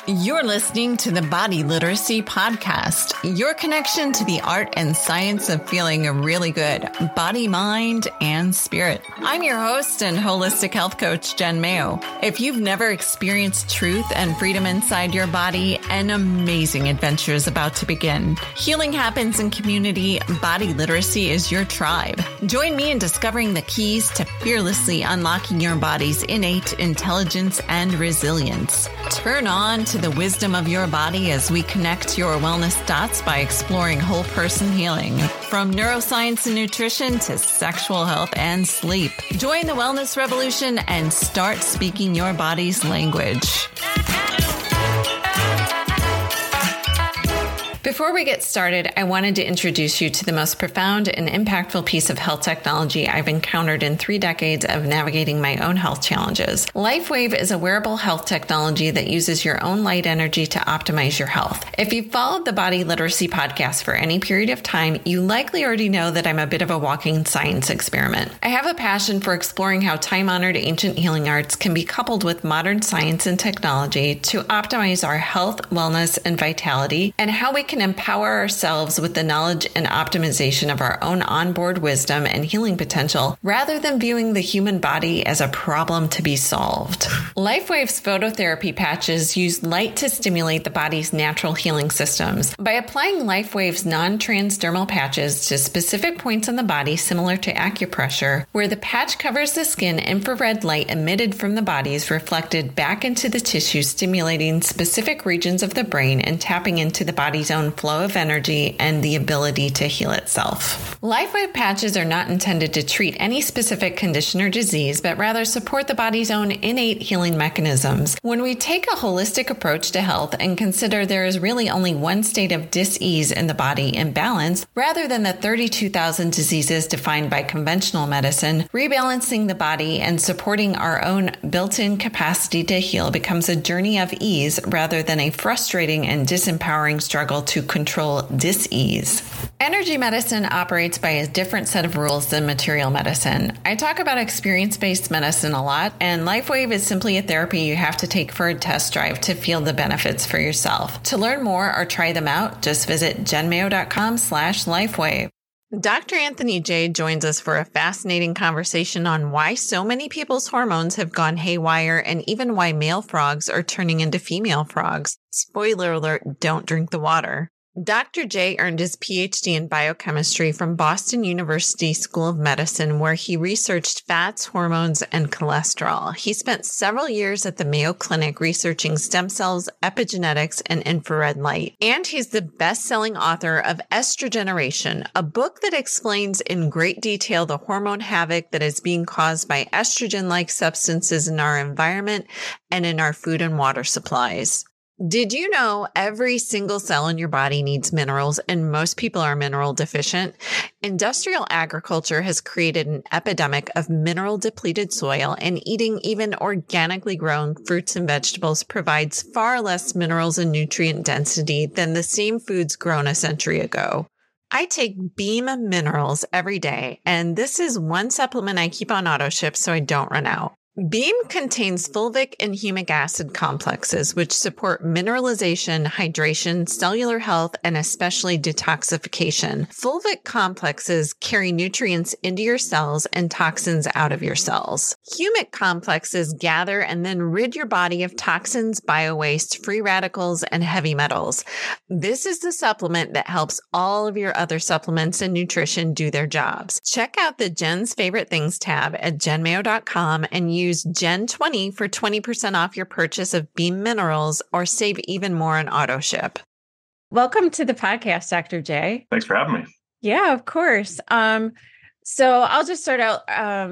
You're listening to the Body Literacy Podcast, your connection to the art and science of feeling really good, body, mind, and spirit. I'm your host and holistic health coach, Jen Mayo. If you've never experienced truth and freedom inside your body, an amazing adventure is about to begin. Healing happens in community. Body literacy is your tribe. Join me in discovering the keys to fearlessly unlocking your body's innate intelligence and resilience. Turn on to the wisdom of your body as we connect your wellness dots by exploring whole person healing. From neuroscience and nutrition to sexual health and sleep. Join the wellness revolution and start speaking your body's language. Before we get started, I wanted to introduce you to the most profound and impactful piece of health technology I've encountered in 3 decades of navigating my own health challenges. LifeWave is a wearable health technology that uses your own light energy to optimize your health. If you've followed the Body Literacy Podcast for any period of time, you likely already know that I'm a bit of a walking science experiment. I have a passion for exploring how time-honored ancient healing arts can be coupled with modern science and technology to optimize our health, wellness, and vitality, and how we can empower ourselves with the knowledge and optimization of our own onboard wisdom and healing potential rather than viewing the human body as a problem to be solved. LifeWave's phototherapy patches use light to stimulate the body's natural healing systems. By applying LifeWave's non-transdermal patches to specific points on the body similar to acupressure, where the patch covers the skin, infrared light emitted from the body is reflected back into the tissue, stimulating specific regions of the brain and tapping into the body's own flow of energy and the ability to heal itself. LifeWave patches are not intended to treat any specific condition or disease, but rather support the body's own innate healing mechanisms. When we take a holistic approach to health and consider there is really only one state of dis-ease in the body, imbalance, rather than the 32,000 diseases defined by conventional medicine, rebalancing the body and supporting our own built-in capacity to heal becomes a journey of ease rather than a frustrating and disempowering struggle to control dis-ease. Energy medicine operates by a different set of rules than material medicine. I talk about experience-based medicine a lot, and LifeWave is simply a therapy you have to take for a test drive to feel the benefits for yourself. To learn more or try them out, just visit jenmayo.com/lifewave. Dr. Anthony J. joins us for a fascinating conversation on why so many people's hormones have gone haywire and even why male frogs are turning into female frogs. Spoiler alert, don't drink the water. Dr. J earned his PhD in biochemistry from Boston University School of Medicine, where he researched fats, hormones, and cholesterol. He spent several years at the Mayo Clinic researching stem cells, epigenetics, and infrared light. And he's the best-selling author of Estrogeneration, a book that explains in great detail the hormone havoc that is being caused by estrogen-like substances in our environment and in our food and water supplies. Did you know every single cell in your body needs minerals and most people are mineral deficient? Industrial agriculture has created an epidemic of mineral depleted soil, and eating even organically grown fruits and vegetables provides far less minerals and nutrient density than the same foods grown a century ago. I take Beam Minerals every day, and this is one supplement I keep on auto ship so I don't run out. Beam contains fulvic and humic acid complexes, which support mineralization, hydration, cellular health, and especially detoxification. Fulvic complexes carry nutrients into your cells and toxins out of your cells. Humic complexes gather and then rid your body of toxins, biowaste, free radicals, and heavy metals. This is the supplement that helps all of your other supplements and nutrition do their jobs. Check out the Jen's Favorite Things tab at jenmayo.com and use Jen20 for 20% off your purchase of Beam Minerals, or save even more on auto ship. Welcome to the podcast, Dr. J. Thanks for having me. Yeah, of course. So I'll just start out.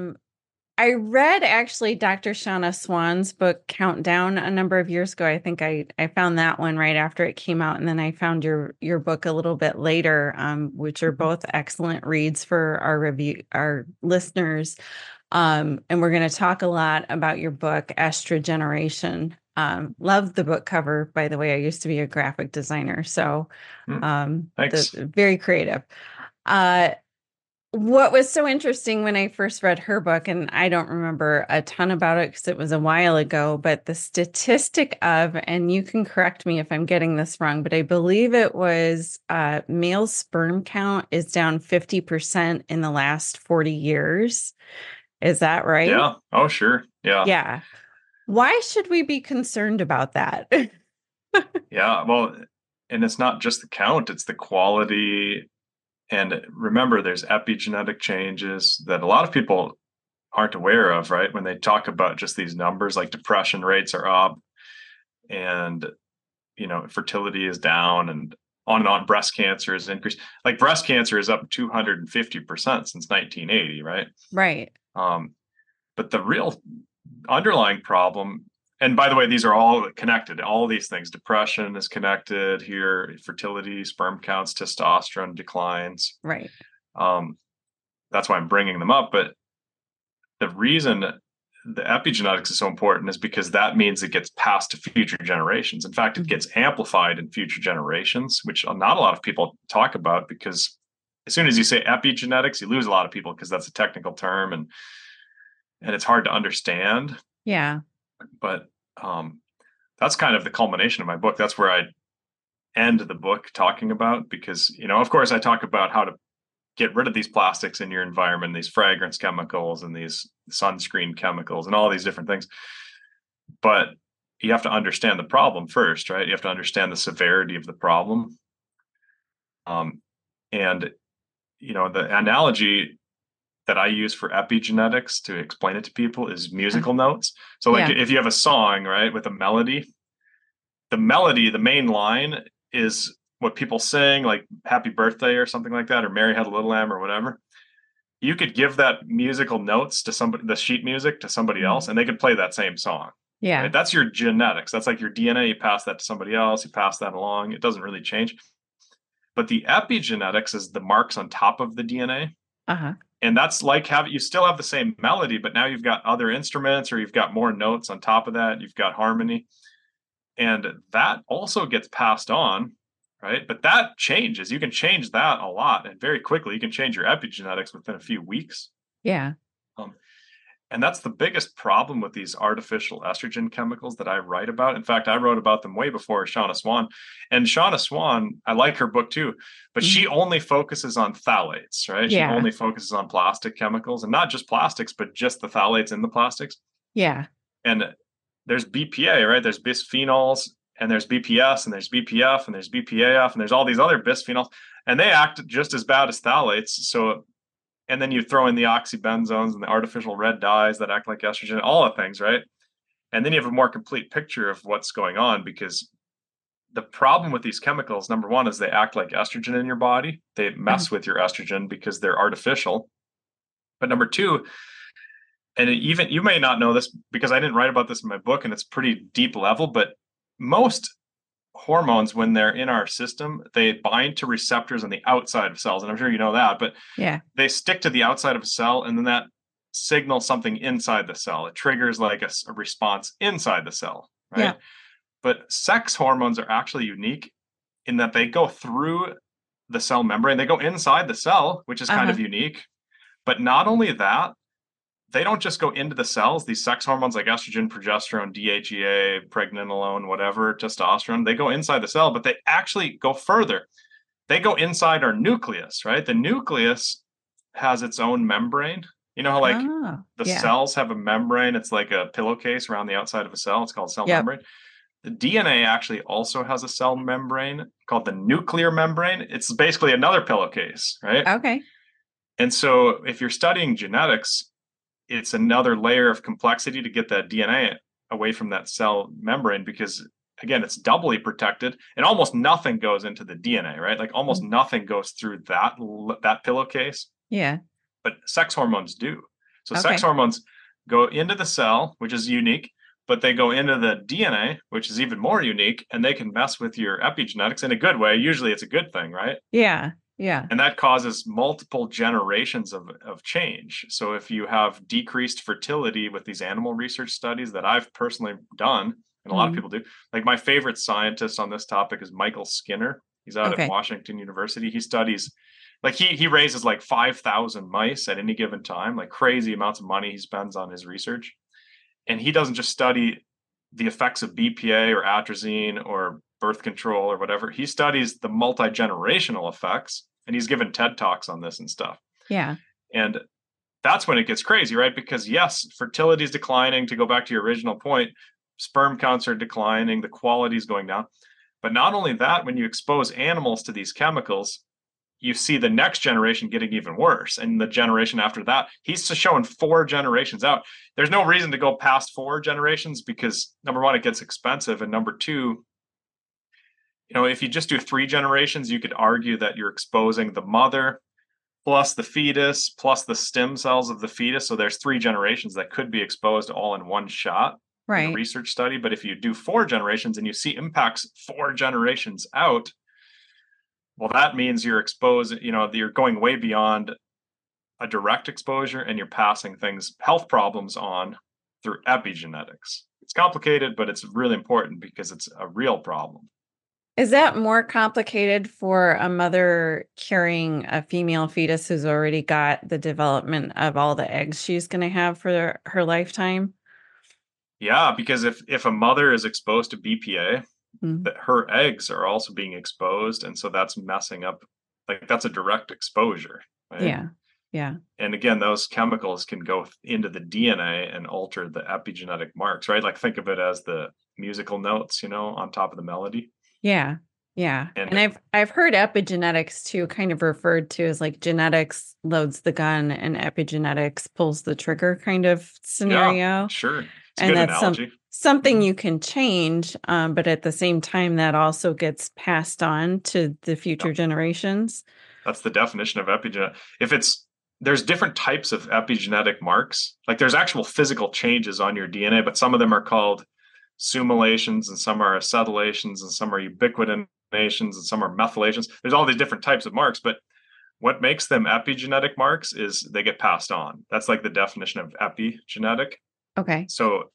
I read actually Dr. Shauna Swan's book, Countdown, a number of years ago. I think I found that one right after it came out. And then I found your book a little bit later, which are both excellent reads for our listeners. And we're going to talk a lot about your book, Estrogeneration. Love the book cover, by the way. I used to be a graphic designer, so Thanks. very creative. What was so interesting when I first read her book, and I don't remember a ton about it because it was a while ago, but the statistic of, and you can correct me if I'm getting this wrong, but I believe it was male sperm count is down 50% in the last 40 years. Is that right? Yeah. Oh, sure. Yeah. Yeah. Why should we be concerned about that? Yeah. Well, and it's not just the count, it's the quality. And remember, there's epigenetic changes that a lot of people aren't aware of, right? When they talk about just these numbers, like depression rates are up and, fertility is down and on. Breast cancer is increased. Like breast cancer is up 250% since 1980, right? Right. Um, but the real underlying problem, and by the way, these are all connected. All these things, depression is connected here, fertility, sperm counts, testosterone declines. Right. Um, that's why I'm bringing them up. But the reason the epigenetics is so important is because that means it gets passed to future generations. In fact, it Mhm. gets amplified in future generations, which not a lot of people talk about because as soon as you say epigenetics, you lose a lot of people because that's a technical term and it's hard to understand. Yeah. But um, that's kind of the culmination of my book. That's where I end the book talking about because, of course, I talk about how to get rid of these plastics in your environment, these fragrance chemicals and these sunscreen chemicals and all these different things. But you have to understand the problem first, right? You have to understand the severity of the problem. Um, and, the analogy that I use for epigenetics to explain it to people is Uh, musical notes. So, like yeah. if you have a song, right, with a melody, the main line is what people sing, like happy birthday or something like that, or Mary Had a Little Lamb or whatever. You could give that musical notes to somebody, the sheet music to somebody else, Mhm. and they could play that same song. Right. Yeah. That's your genetics. That's like your DNA. You pass that to somebody else, you pass that along. It doesn't really change. But the epigenetics is the marks on top of the DNA. Uh-huh. And that's like you still have the same melody, but now you've got other instruments or you've got more notes on top of that. You've got harmony. And that also gets passed on, right? But that changes. You can change that a lot and very quickly. You can change your epigenetics within a few weeks. Yeah. Um, and that's the biggest problem with these artificial estrogen chemicals that I write about. In fact, I wrote about them way before Shauna Swan. And Shauna Swan, I like her book too, but Mhm. she only focuses on phthalates, right? She Yeah. only focuses on plastic chemicals and not just plastics, but just the phthalates in the plastics. Yeah. And there's BPA, right? There's bisphenols and there's BPS and there's BPF and there's BPAF and there's all these other bisphenols and they act just as bad as phthalates. So, and then you throw in the oxybenzones and the artificial red dyes that act like estrogen, all the things, right? And then you have a more complete picture of what's going on because the problem with these chemicals, number one, is they act like estrogen in your body. They Uh-huh. mess with your estrogen because they're artificial. But number two, and even you may not know this because I didn't write about this in my book and it's pretty deep level, but most hormones, when they're in our system, they bind to receptors on the outside of cells. And I'm sure you know that, but Yeah. they stick to the outside of a cell and then that signals something inside the cell. It triggers like a response inside the cell, right? Yeah. But sex hormones are actually unique in that they go through the cell membrane, they go inside the cell, which is kind Uh-huh. of unique. But not only that, they don't just go into the cells. These sex hormones like estrogen, progesterone, DHEA, pregnenolone, whatever, testosterone, they go inside the cell, but they actually go further. They go inside our nucleus, right? The nucleus has its own membrane. You know how like Oh, the yeah. cells have a membrane, it's like a pillowcase around the outside of a cell. It's called cell Yep. membrane. The DNA actually also has a cell membrane called the nuclear membrane. It's basically another pillowcase, right? Okay. And so if you're studying genetics, it's another layer of complexity to get that DNA away from that cell membrane because again, it's doubly protected and almost nothing goes into the DNA, right? Like almost Mm. nothing goes through that pillowcase, Yeah. but sex hormones do. So sex Okay. hormones go into the cell, which is unique, but they go into the DNA, which is even more unique, and they can mess with your epigenetics in a good way. Usually it's a good thing, right? Yeah. Yeah. And that causes multiple generations of change. So if you have decreased fertility with these animal research studies that I've personally done, and a lot of Mm. people do, like my favorite scientist on this topic is Michael Skinner. He's out at Okay. Washington University. He studies like he raises like 5,000 mice at any given time, like crazy amounts of money he spends on his research. And he doesn't just study the effects of BPA or atrazine or birth control or whatever. He studies the multi-generational effects, and he's given TED Talks on this and stuff. Yeah. And that's when it gets crazy, right? Because yes, fertility is declining. To go back to your original point, sperm counts are declining, the quality is going down. But not only that, when you expose animals to these chemicals, you see the next generation getting even worse. And the generation after that, he's showing 4 generations out. There's no reason to go past 4 generations because number one, it gets expensive. And number two, if you just do 3 generations, you could argue that you're exposing the mother plus the fetus plus the stem cells of the fetus. So there's 3 generations that could be exposed all in one shot. Right. In a research study. But if you do 4 generations and you see impacts 4 generations out, well, that means you're exposed, you're going way beyond a direct exposure and you're passing health problems on through epigenetics. It's complicated, but it's really important because it's a real problem. Is that more complicated for a mother carrying a female fetus who's already got the development of all the eggs she's going to have for her lifetime? Yeah, because if a mother is exposed to BPA, that her eggs are also being exposed, and so that's messing up. Like that's a direct exposure. Right? Yeah, yeah. And again, those chemicals can go into the DNA and alter the epigenetic marks. Right? Like think of it as the musical notes, on top of the melody. Yeah, yeah. And I've heard epigenetics too, kind of referred to as like genetics loads the gun and epigenetics pulls the trigger kind of scenario. Yeah, sure. It's and a good that's analogy. Something you can change, but at the same time, that also gets passed on to the future generations. That's the definition of epigenetic. There's different types of epigenetic marks. Like there's actual physical changes on your DNA, but some of them are called summolations and some are acetylations and some are ubiquitinations and some are methylations. There's all these different types of marks, but what makes them epigenetic marks is they get passed on. That's like the definition of epigenetic. Okay. So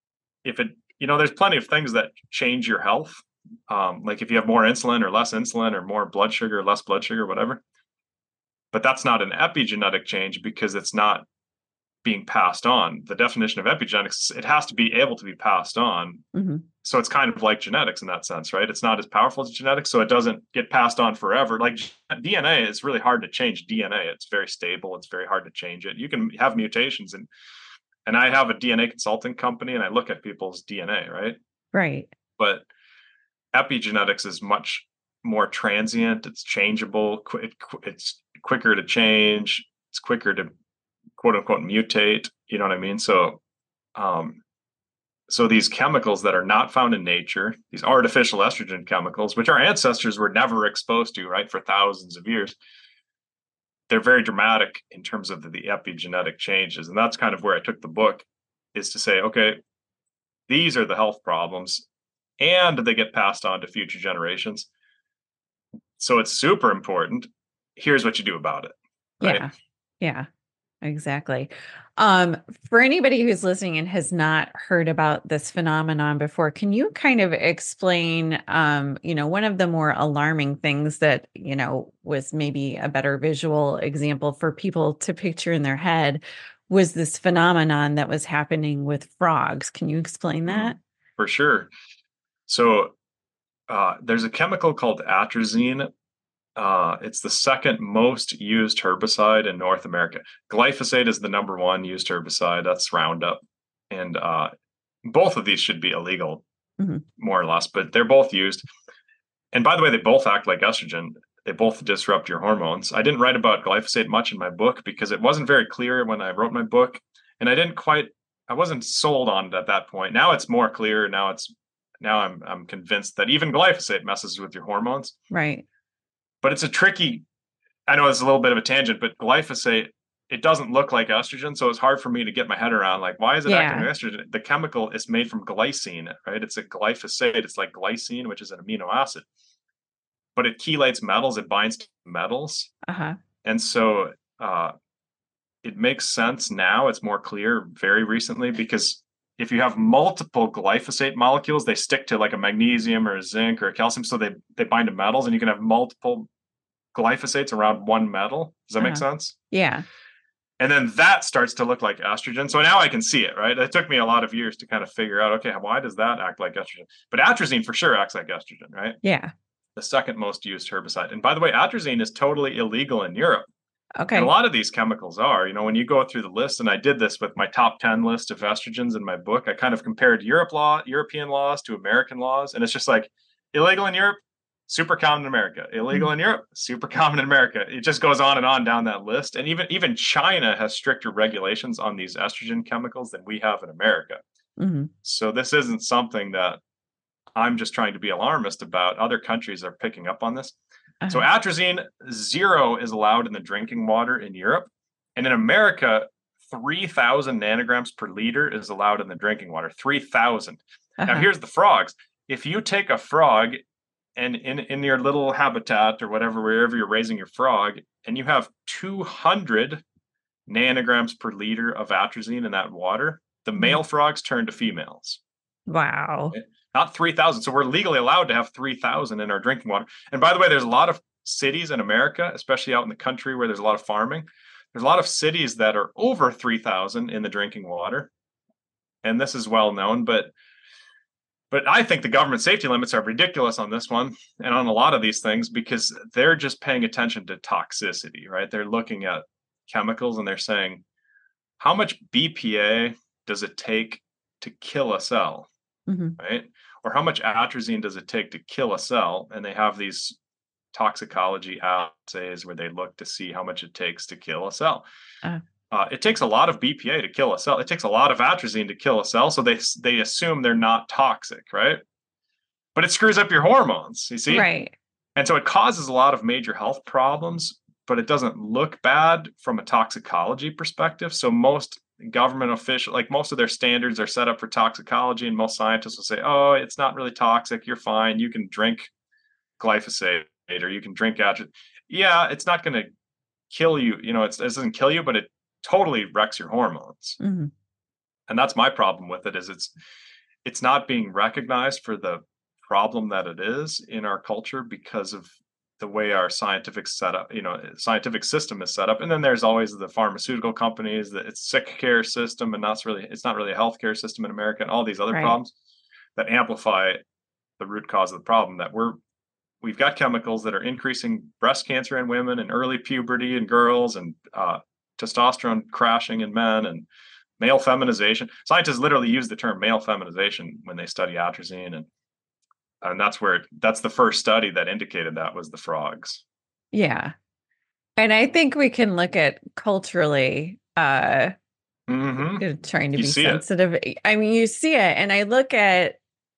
if there's plenty of things that change your health. Like if you have more insulin or less insulin or more blood sugar or less blood sugar, whatever. But that's not an epigenetic change because it's not being passed on. The definition of epigenetics, it has to be able to be passed on. Mm-hmm. So it's kind of like genetics in that sense, right? It's not as powerful as genetics, so it doesn't get passed on forever. Like DNA, it's really hard to change DNA. It's very stable. It's very hard to change it. You can have mutations and I have a DNA consulting company and I look at people's DNA, right? Right. But epigenetics is much more transient. It's changeable. It's quicker to change. It's quicker to quote unquote mutate. You know what I mean? So these chemicals that are not found in nature, these artificial estrogen chemicals, which our ancestors were never exposed to, right, for thousands of years, they're very dramatic in terms of the epigenetic changes. And that's kind of where I took the book, is to say, okay, these are the health problems and they get passed on to future generations. So it's super important. Here's what you do about it. Right? Yeah, exactly. For anybody who's listening and has not heard about this phenomenon before, can you kind of explain, one of the more alarming things that, was maybe a better visual example for people to picture in their head was this phenomenon that was happening with frogs. Can you explain that? For sure. So there's a chemical called atrazine. It's the second most used herbicide in North America. Glyphosate is the number 1 used herbicide. That's Roundup. And both of these should be illegal, more or less, but they're both used. And by the way, they both act like estrogen. They both disrupt your hormones. I didn't write about glyphosate much in my book because it wasn't very clear when I wrote my book. And I wasn't sold on it at that point. Now it's more clear. Now I'm convinced that even glyphosate messes with your hormones. Right. But it's I know it's a little bit of a tangent, but glyphosate, it doesn't look like estrogen. So it's hard for me to get my head around, like, why is it acting like estrogen? The chemical is made from glycine, right? It's a glyphosate. It's like glycine, which is an amino acid. But it chelates metals. It binds to metals. Uh-huh. And so it makes sense now. It's more clear very recently because if you have multiple glyphosate molecules, they stick to like a magnesium or a zinc or a calcium. So they bind to metals, and you can have multiple glyphosates around one metal. Does that make sense? Yeah. And then that starts to look like estrogen. So now I can see it, right? It took me a lot of years to kind of figure out, okay, why does that act like estrogen? But atrazine for sure acts like estrogen, right? Yeah. The second most used herbicide. And by the way, atrazine is totally illegal in Europe. Okay. And a lot of these chemicals are, when you go through the list, and I did this with my top 10 list of estrogens in my book, I kind of compared European laws to American laws. And it's just like illegal in Europe, super common in America. Illegal in Europe, super common in America. It just goes on and on down that list. And even China has stricter regulations on these estrogen chemicals than we have in America. Mm-hmm. So this isn't something that I'm just trying to be alarmist about. Other countries are picking up on this. So atrazine 0 is allowed in the drinking water in Europe. And in America, 3,000 nanograms per liter is allowed in the drinking water. 3,000. Now, here's the frogs. If you take a frog and in your little habitat or whatever, wherever you're raising your frog, and you have 200 nanograms per liter of atrazine in that water, the male frogs turn to females. Wow. Okay? Not 3,000. So we're legally allowed to have 3,000 in our drinking water. And by the way, there's a lot of cities in America, especially out in the country where there's a lot of farming. There's a lot of cities that are over 3,000 in the drinking water. And this is well known, but I think the government safety limits are ridiculous on this one and on a lot of these things, because they're just paying attention to toxicity, right? They're looking at chemicals and they're saying, how much BPA does it take to kill a cell? Right? Or how much atrazine does it take to kill a cell? And they have these toxicology assays where they look to see how much it takes to kill a cell. It takes a lot of BPA to kill a cell. It takes a lot of atrazine to kill a cell. So they assume they're not toxic, right? But it screws up your hormones, you see? Right. And so it causes a lot of major health problems, but it doesn't look bad from a toxicology perspective. So most government official, like most of their standards are set up for toxicology, and most scientists will say, oh, it's not really toxic, you're fine, you can drink glyphosate or you can drink atrazine. Yeah, it's not going to kill you, it doesn't kill you, but it totally wrecks your hormones. And that's my problem with it, is it's not being recognized for the problem that it is in our culture because of the way our scientific setup, scientific system is set up. And then there's always the pharmaceutical companies, that it's sick care system, and it's not really a healthcare system in America, and all these other problems that amplify the root cause of the problem, that we've got chemicals that are increasing breast cancer in women and early puberty in girls, and testosterone crashing in men, and male feminization. Scientists literally use the term male feminization when they study atrazine, and that's the first study that indicated that was the frogs. Yeah. And I think we can look at culturally, trying to be sensitive. I mean, you see it. And I look at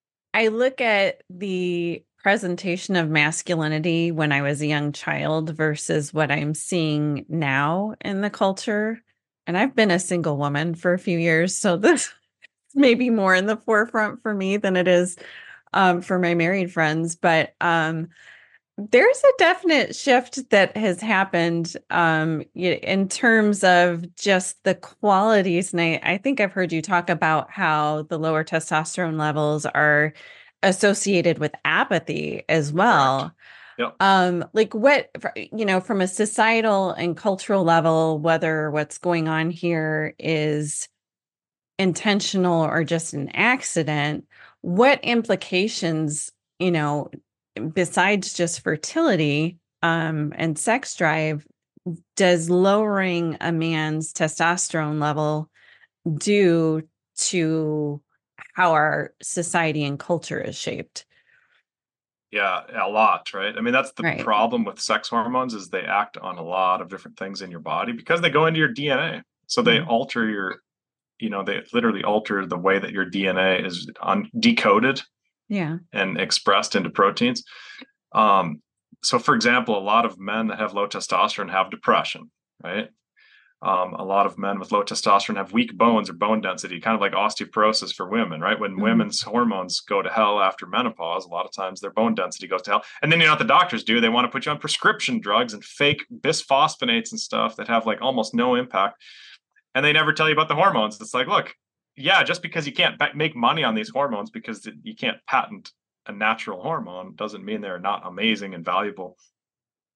the presentation of masculinity when I was a young child versus what I'm seeing now in the culture. And I've been a single woman for a few years, so this may be more in the forefront for me than it is for my married friends. But there's a definite shift that has happened in terms of just the qualities. And I think I've heard you talk about how the lower testosterone levels are associated with apathy as well. Yep. Like what, from a societal and cultural level, whether what's going on here is intentional or just an accident, what implications, besides just fertility and sex drive, does lowering a man's testosterone level do to how our society and culture is shaped? Yeah, a lot, right? I mean, that's the problem with sex hormones, is they act on a lot of different things in your body because they go into your DNA. So they alter they literally alter the way that your DNA is decoded and expressed into proteins. So for example, a lot of men that have low testosterone have depression, right? A lot of men with low testosterone have weak bones or bone density, kind of like osteoporosis for women, right? When women's hormones go to hell after menopause, a lot of times their bone density goes to hell. And then what the doctors do, they want to put you on prescription drugs and fake bisphosphonates and stuff that have like almost no impact. And they never tell you about the hormones. It's like, look, just because you can't make money on these hormones because you can't patent a natural hormone doesn't mean they're not amazing and valuable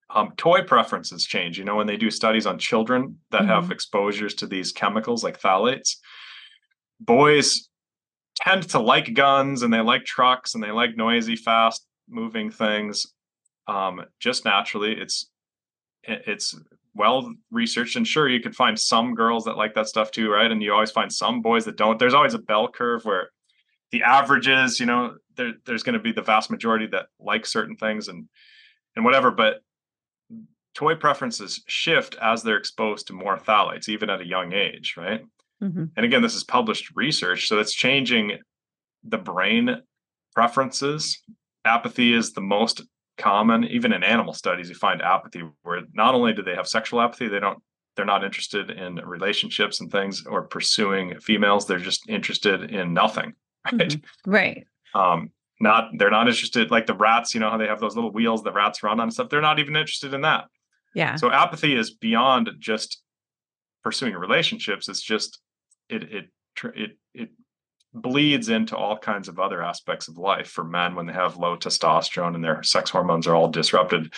Toy preferences change. When they do studies on children that have exposures to these chemicals like phthalates, boys tend to like guns and they like trucks and they like noisy, fast moving things. Just naturally, it's well researched, and sure, you can find some girls that like that stuff too, right? And you always find some boys that don't. There's always a bell curve where the averages, there's going to be the vast majority that like certain things and whatever, but toy preferences shift as they're exposed to more phthalates, even at a young age, right? And again, this is published research, so it's changing the brain preferences. Apathy is the most common. Even in animal studies, you find apathy where not only do they have sexual apathy, they're not interested in relationships and things or pursuing females. They're just interested in nothing, right? Right. They're not interested, like the rats, how they have those little wheels the rats run on and stuff. They're not even interested in that. Yeah. So apathy is beyond just pursuing relationships. It's just it bleeds into all kinds of other aspects of life for men when they have low testosterone and their sex hormones are all disrupted.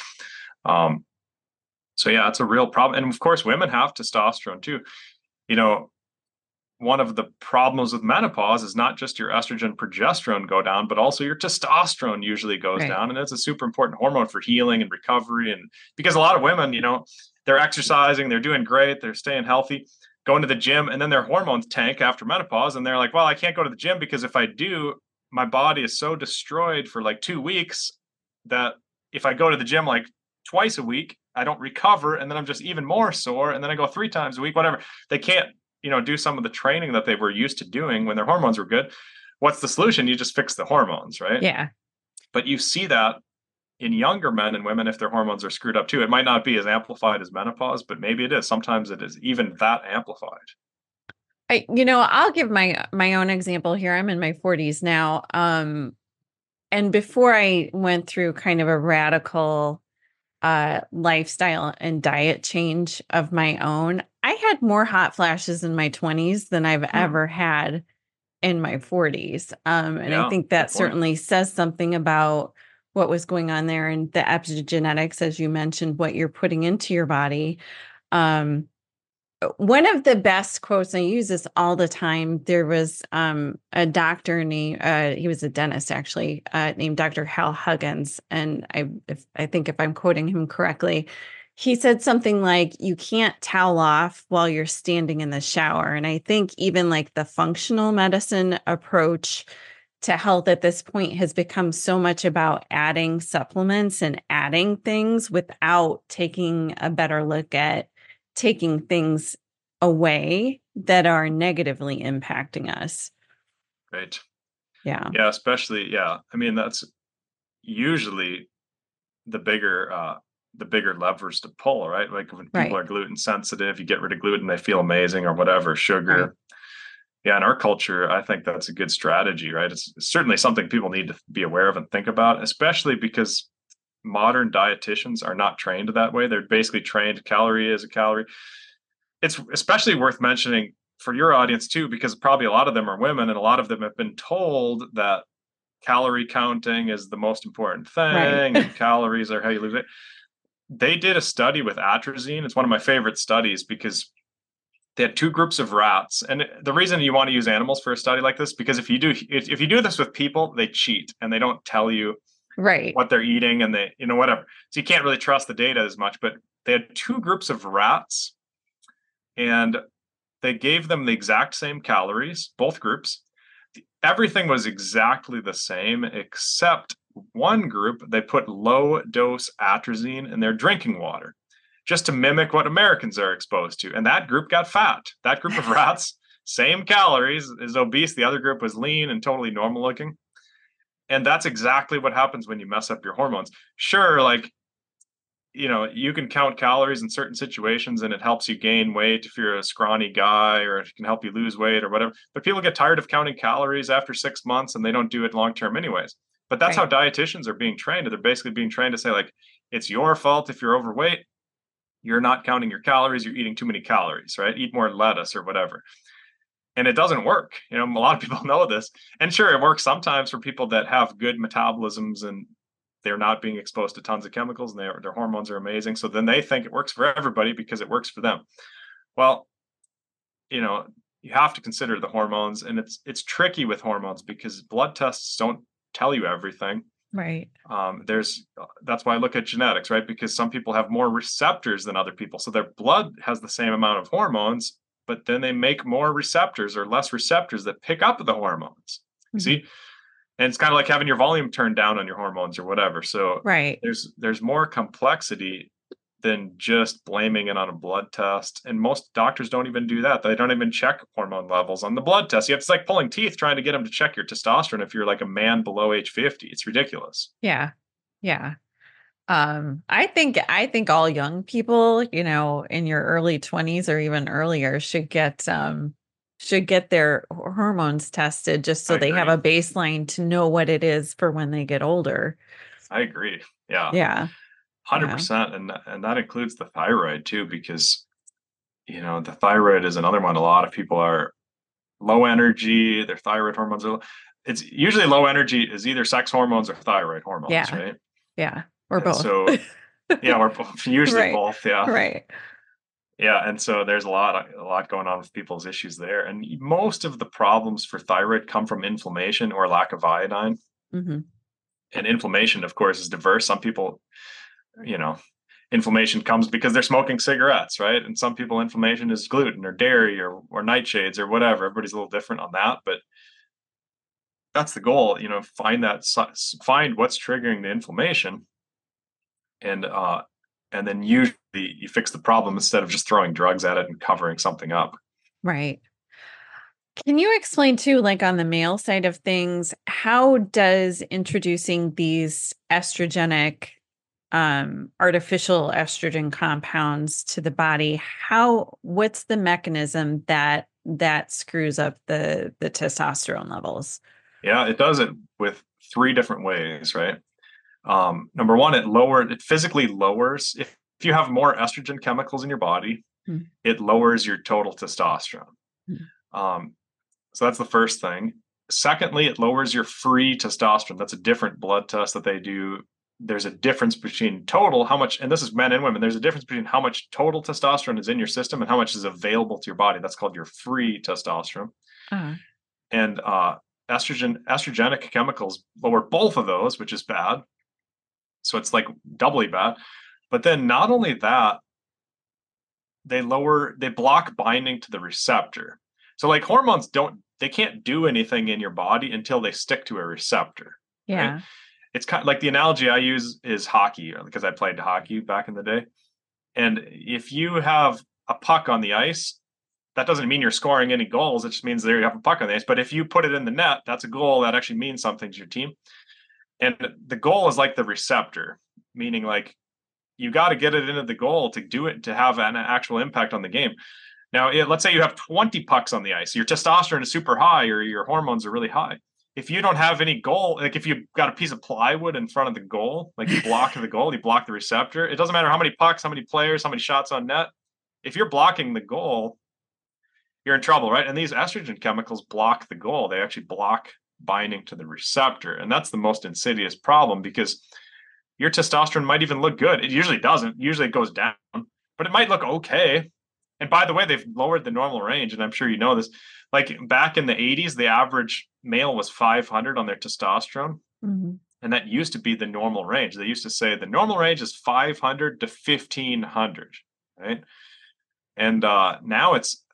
So yeah, it's a real problem. And of course, women have testosterone too. One of the problems with menopause is not just your estrogen, progesterone go down, but also your testosterone usually goes down. And it's a super important hormone for healing and recovery. And because a lot of women, they're exercising, they're doing great, they're staying healthy, going to the gym, and then their hormones tank after menopause. And they're like, well, I can't go to the gym because if I do, my body is so destroyed for like 2 weeks that if I go to the gym like twice a week, I don't recover. And then I'm just even more sore. And then I go 3 times a week, whatever. They can't, do some of the training that they were used to doing when their hormones were good. What's the solution? You just fix the hormones, right? Yeah. But you see that in younger men and women if their hormones are screwed up too. It might not be as amplified as menopause, but maybe it is. Sometimes it is even that amplified. I'll give my own example here. I'm in my 40s now. And before I went through kind of a radical lifestyle and diet change of my own, I had more hot flashes in my 20s than I've ever had in my 40s. And I think that certainly says something about what was going on there and the epigenetics, as you mentioned, what you're putting into your body. One of the best quotes, I use this all the time. There was a doctor named, he was a dentist actually, named Dr. Hal Huggins. And I think if I'm quoting him correctly, he said something like, you can't towel off while you're standing in the shower. And I think even like the functional medicine approach to health at this point has become so much about adding supplements and adding things without taking a better look at taking things away that are negatively impacting us. Right. Yeah. Yeah. Especially, yeah. I mean, that's usually the bigger levers to pull, right? Like when people are gluten sensitive, you get rid of gluten, they feel amazing or whatever, sugar. Right. Yeah. In our culture, I think that's a good strategy, right? It's certainly something people need to be aware of and think about, especially because modern dietitians are not trained that way. They're basically trained calorie is a calorie. It's especially worth mentioning for your audience too, because probably a lot of them are women and a lot of them have been told that calorie counting is the most important thing and calories are how you lose it. They did a study with atrazine. It's one of my favorite studies because they had 2 groups of rats. And the reason you want to use animals for a study like this, because if you do this with people, they cheat and they don't tell you what they're eating and they, whatever. So you can't really trust the data as much, but they had 2 groups of rats and they gave them the exact same calories, both groups. Everything was exactly the same, except one group, they put low dose atrazine in their drinking water just to mimic what Americans are exposed to. And that group got fat. That group of rats, same calories, is obese. The other group was lean and totally normal looking. And that's exactly what happens when you mess up your hormones. Sure, you can count calories in certain situations and it helps you gain weight if you're a scrawny guy, or it can help you lose weight or whatever. But people get tired of counting calories after 6 months and they don't do it long term anyways. But that's how dietitians are being trained. They're basically being trained to say, like, it's your fault if you're overweight. You're not counting your calories. You're eating too many calories, right? Eat more lettuce or whatever. And it doesn't work. A lot of people know this. And sure, it works sometimes for people that have good metabolisms and they're not being exposed to tons of chemicals, and their hormones are amazing. So then they think it works for everybody because it works for them. Well, you have to consider the hormones, and it's tricky with hormones because blood tests don't tell you everything. Right. That's why I look at genetics, right? Because some people have more receptors than other people. So their blood has the same amount of hormones, but then they make more receptors or less receptors that pick up the hormones. Mm-hmm. See? And it's kind of like having your volume turned down on your hormones or whatever. So right. There's more complexity than just blaming it on a blood test. And most doctors don't even do that. They don't even check hormone levels on the blood test. It's like pulling teeth trying to get them to check your testosterone if you're like a man below age 50. It's ridiculous. Yeah. Yeah. I think all young people, in your early 20s or even earlier should get their hormones tested just so they have a baseline to know what it is for when they get older. I agree. Yeah. Yeah. 100%. And that includes the thyroid too, because, the thyroid is another one. A lot of people are low energy, their thyroid hormones it's usually low energy is either sex hormones or thyroid hormones, right? Yeah. Or both. So we're usually right. both. Yeah. Right. Yeah. And so there's a lot going on with people's issues there. And most of the problems for thyroid come from inflammation or lack of iodine. Mm-hmm. And inflammation, of course, is diverse. Some people, inflammation comes because they're smoking cigarettes, right? And some people, inflammation is gluten or dairy or nightshades or whatever. Everybody's a little different on that, but that's the goal. Find what's triggering the inflammation, and then usually you fix the problem instead of just throwing drugs at it and covering something up. Right. Can you explain too, like on the male side of things, how does introducing these estrogenic, artificial estrogen compounds to the body, what's the mechanism that screws up the testosterone levels? Yeah, it does it with 3 different ways, right? Number one, it physically lowers, if you have more estrogen chemicals in your body, it lowers your total testosterone. So that's the first thing. Secondly, it lowers your free testosterone. That's a different blood test that they do. There's a difference between total, how much, and this is men and women, there's a difference between how much total testosterone is in your system and how much is available to your body. That's called your free testosterone. Uh-huh. And estrogenic chemicals lower both of those, which is bad. So it's like doubly bad. But then not only that, they block binding to the receptor. So like hormones they can't do anything in your body until they stick to a receptor. Yeah. Right? It's kind of like the analogy I use is hockey, because I played hockey back in the day. And if you have a puck on the ice, that doesn't mean you're scoring any goals. It just means there you have a puck on the ice. But if you put it in the net, that's a goal that actually means something to your team. And the goal is like the receptor, meaning like you got to get it into the goal to do it, to have an actual impact on the game. Now, let's say you have 20 pucks on the ice. Your testosterone is super high or your hormones are really high. If you don't have any goal, like if you've got a piece of plywood in front of the goal, like you block the goal, you block the receptor. It doesn't matter how many pucks, how many players, how many shots on net. If you're blocking the goal, you're in trouble, right? And these estrogen chemicals block the goal. They actually block binding to the receptor. And that's the most insidious problem, because your testosterone might even look good. It usually doesn't. Usually it goes down, but it might look okay. And by the way, they've lowered the normal range. And I'm sure you know this. Like back in the 80s, the average male was 500 on their testosterone. Mm-hmm. And that used to be the normal range. They used to say the normal range is 500 to 1500, right? And now it's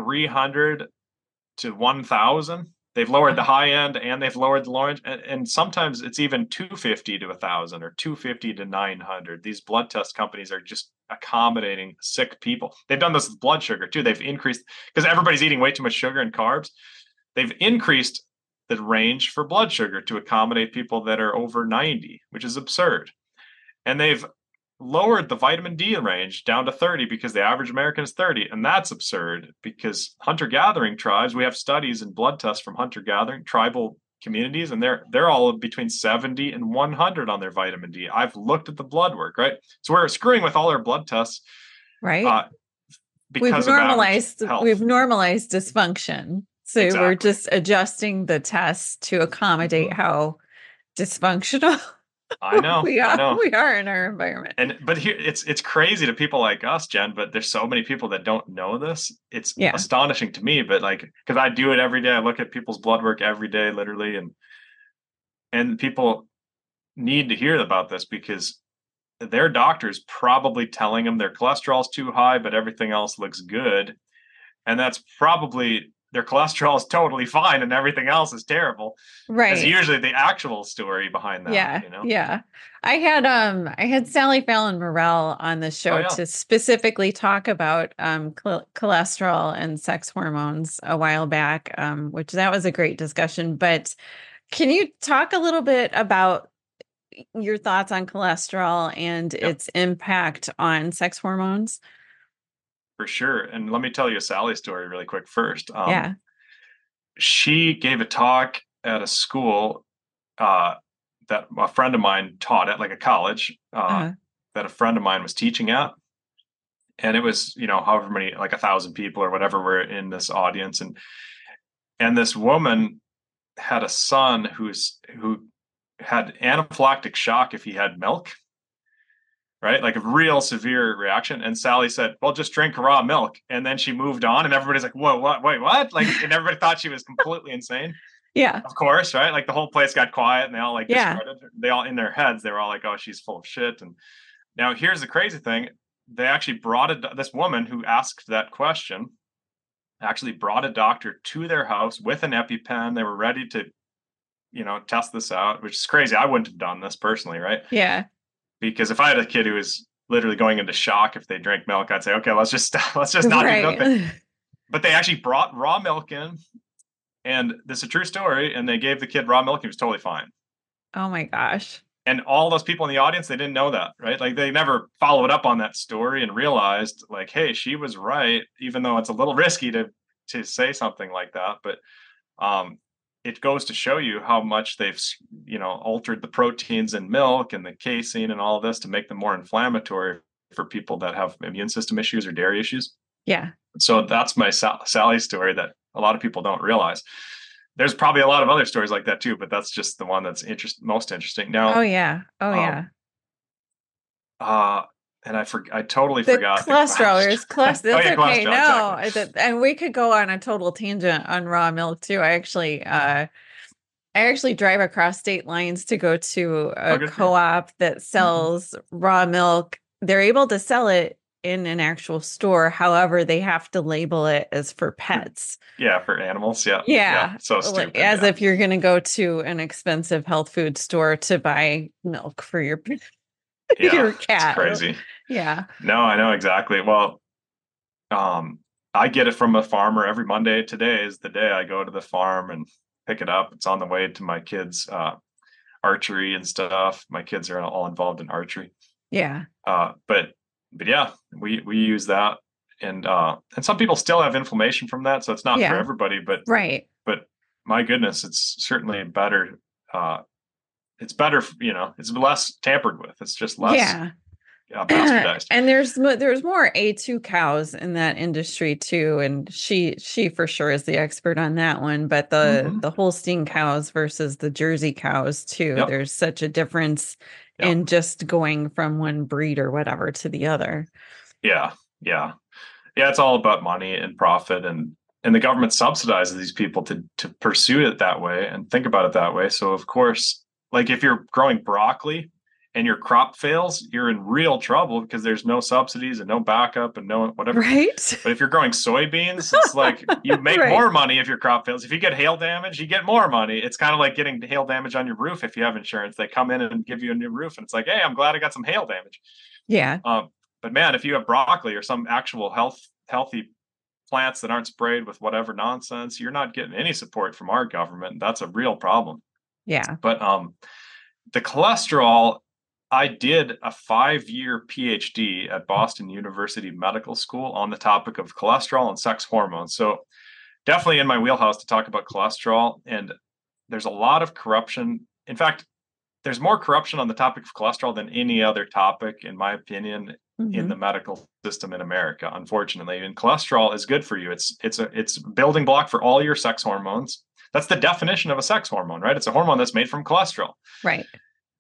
300 to 1000. They've lowered the high end and they've lowered the low end. And sometimes it's even 250 to 1000 or 250 to 900. These blood test companies are just accommodating sick people. They've done this with blood sugar too. They've increased, because everybody's eating way too much sugar and carbs. They've increased the range for blood sugar to accommodate people that are over 90, which is absurd. And they've lowered the vitamin D range down to 30 because the average American is 30. And that's absurd, because hunter-gathering tribes, we have studies and blood tests from hunter-gathering tribal communities, and they're all between 70 and 100 on their vitamin D. I've looked at the blood work, right? So we're screwing with all our blood tests. Right. Because we've normalized dysfunction. So exactly. We're just adjusting the test to accommodate how dysfunctional I know. We I are. know. We are in our environment. But here it's crazy to people like us, Jen, but there's so many people that don't know this. It's Yeah. astonishing to me, but like, because I do it every day. I look at people's blood work every day, literally, and people need to hear about this because their doctor's probably telling them their cholesterol's too high, but everything else looks good. And that's probably their cholesterol is totally fine and everything else is terrible. Right. It's usually the actual story behind that. Yeah. You know? Yeah. I had Sally Fallon Morell on the show to specifically talk about cholesterol and sex hormones a while back, which that was a great discussion. But can you talk a little bit about your thoughts on cholesterol and its impact on sex hormones? For sure. And let me tell you a Sally story really quick first. She gave a talk at a school that a friend of mine taught at, like a college that a friend of mine was teaching at. And it was, however many, like 1,000 people or whatever were in this audience. And this woman had a son who had anaphylactic shock if he had milk. Right? Like a real severe reaction. And Sally said, well, just drink raw milk. And then she moved on and everybody's like, whoa, what? Wait, what? Like, and everybody thought she was completely insane. Yeah. Of course, right? Like the whole place got quiet and they all discredited her. They all in their heads, they were all like, oh, she's full of shit. And now here's the crazy thing. They actually this woman who asked that question actually brought a doctor to their house with an EpiPen. They were ready to, test this out, which is crazy. I wouldn't have done this personally, right? Yeah. Because if I had a kid who was literally going into shock if they drank milk, I'd say, okay, let's just not do milk. But they actually brought raw milk in, and this is a true story. And they gave the kid raw milk; he was totally fine. Oh my gosh! And all those people in the audience, they didn't know that, right? Like they never followed up on that story and realized, like, hey, she was right, even though it's a little risky to say something like that. But it goes to show you how much they've, altered the proteins in milk and the casein and all of this to make them more inflammatory for people that have immune system issues or dairy issues. Yeah. So that's my Sally story that a lot of people don't realize. There's probably a lot of other stories like that too, but that's just the one that's most interesting. Now. Oh yeah. And I totally forgot cholesterol. There's cholesterol. That's okay. Cholesterol, No, exactly. And we could go on a total tangent on raw milk too. I actually drive across state lines to go to a co-op that sells raw milk. They're able to sell it in an actual store. However, they have to label it as for pets. Yeah, for animals. Yeah. Yeah. So stupid. As if you're going to go to an expensive health food store to buy milk for your your cat. It's crazy. Yeah. No, I know exactly. Well, I get it from a farmer every Monday. Today is the day I go to the farm and pick it up. It's on the way to my kids' archery and stuff. My kids are all involved in archery. Yeah. But yeah, we use that, and some people still have inflammation from that, so it's not for everybody. But right. But my goodness, it's certainly better. It's better, it's less tampered with. It's just less. Yeah. Bastardized. And there's more A2 cows in that industry too, and she for sure is the expert on that one. But the Holstein cows versus the Jersey cows too, there's such a difference in just going from one breed or whatever to the other. Yeah. It's all about money and profit, and the government subsidizes these people to pursue it that way and think about it that way. So of course, like if you're growing broccoli and your crop fails, you're in real trouble because there's no subsidies and no backup and no whatever. Right. But if you're growing soybeans, it's like you make more money if your crop fails. If you get hail damage, you get more money. It's kind of like getting hail damage on your roof. If you have insurance, they come in and give you a new roof. And it's like, hey, I'm glad I got some hail damage. Yeah. But man, if you have broccoli or some actual healthy plants that aren't sprayed with whatever nonsense, you're not getting any support from our government. That's a real problem. Yeah. But the cholesterol, I did a 5-year PhD at Boston University Medical School on the topic of cholesterol and sex hormones. So definitely in my wheelhouse to talk about cholesterol. And there's a lot of corruption. In fact, there's more corruption on the topic of cholesterol than any other topic, in my opinion, in the medical system in America, unfortunately. And cholesterol is good for you. It's a building block for all your sex hormones. That's the definition of a sex hormone, right? It's a hormone that's made from cholesterol. Right.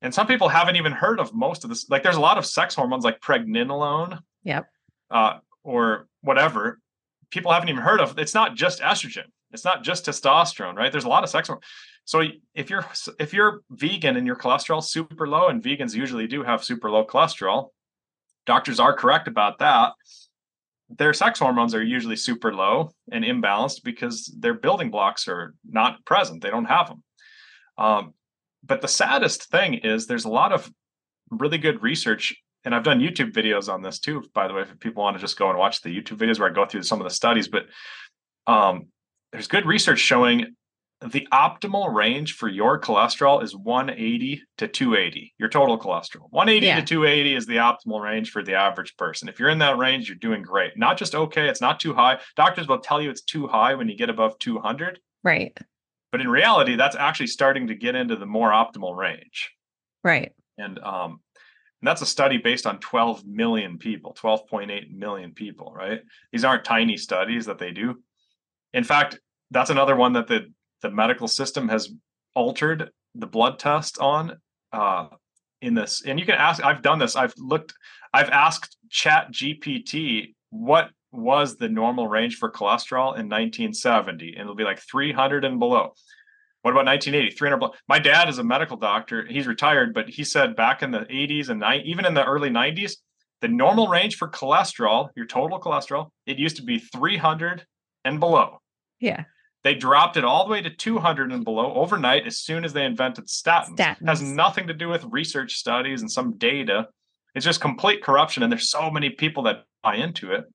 And some people haven't even heard of most of this. Like there's a lot of sex hormones like pregnenolone, Yep. Or whatever. People haven't even heard of. It's not just estrogen. It's not just testosterone, right? There's a lot of sex hormones. So if you're vegan and your cholesterol's super low, and vegans usually do have super low cholesterol, doctors are correct about that. Their sex hormones are usually super low and imbalanced because their building blocks are not present. They don't have them. But the saddest thing is there's a lot of really good research, and I've done YouTube videos on this too, by the way, if people want to just go and watch the YouTube videos where I go through some of the studies. But there's good research showing the optimal range for your cholesterol is 180 to 280, your total cholesterol. 180 to 280 is the optimal range for the average person. If you're in that range, you're doing great. Not just okay, it's not too high. Doctors will tell you it's too high when you get above 200. Right. But in reality, that's actually starting to get into the more optimal range. Right. And that's a study based on 12 million people, 12.8 million people, right? These aren't tiny studies that they do. In fact, that's another one that the medical system has altered the blood test on in this. And you can ask, I've done this. I've asked ChatGPT what was the normal range for cholesterol in 1970, and it'll be like 300 and below. What about 1980? 300 below. My dad is a medical doctor. He's retired, but he said back in the 80s and even in the early 90s, the normal range for cholesterol, your total cholesterol, it used to be 300 and below. Yeah. They dropped it all the way to 200 and below overnight as soon as they invented statins. It has nothing to do with research studies and some data. It's just complete corruption. And there's so many people that buy into it.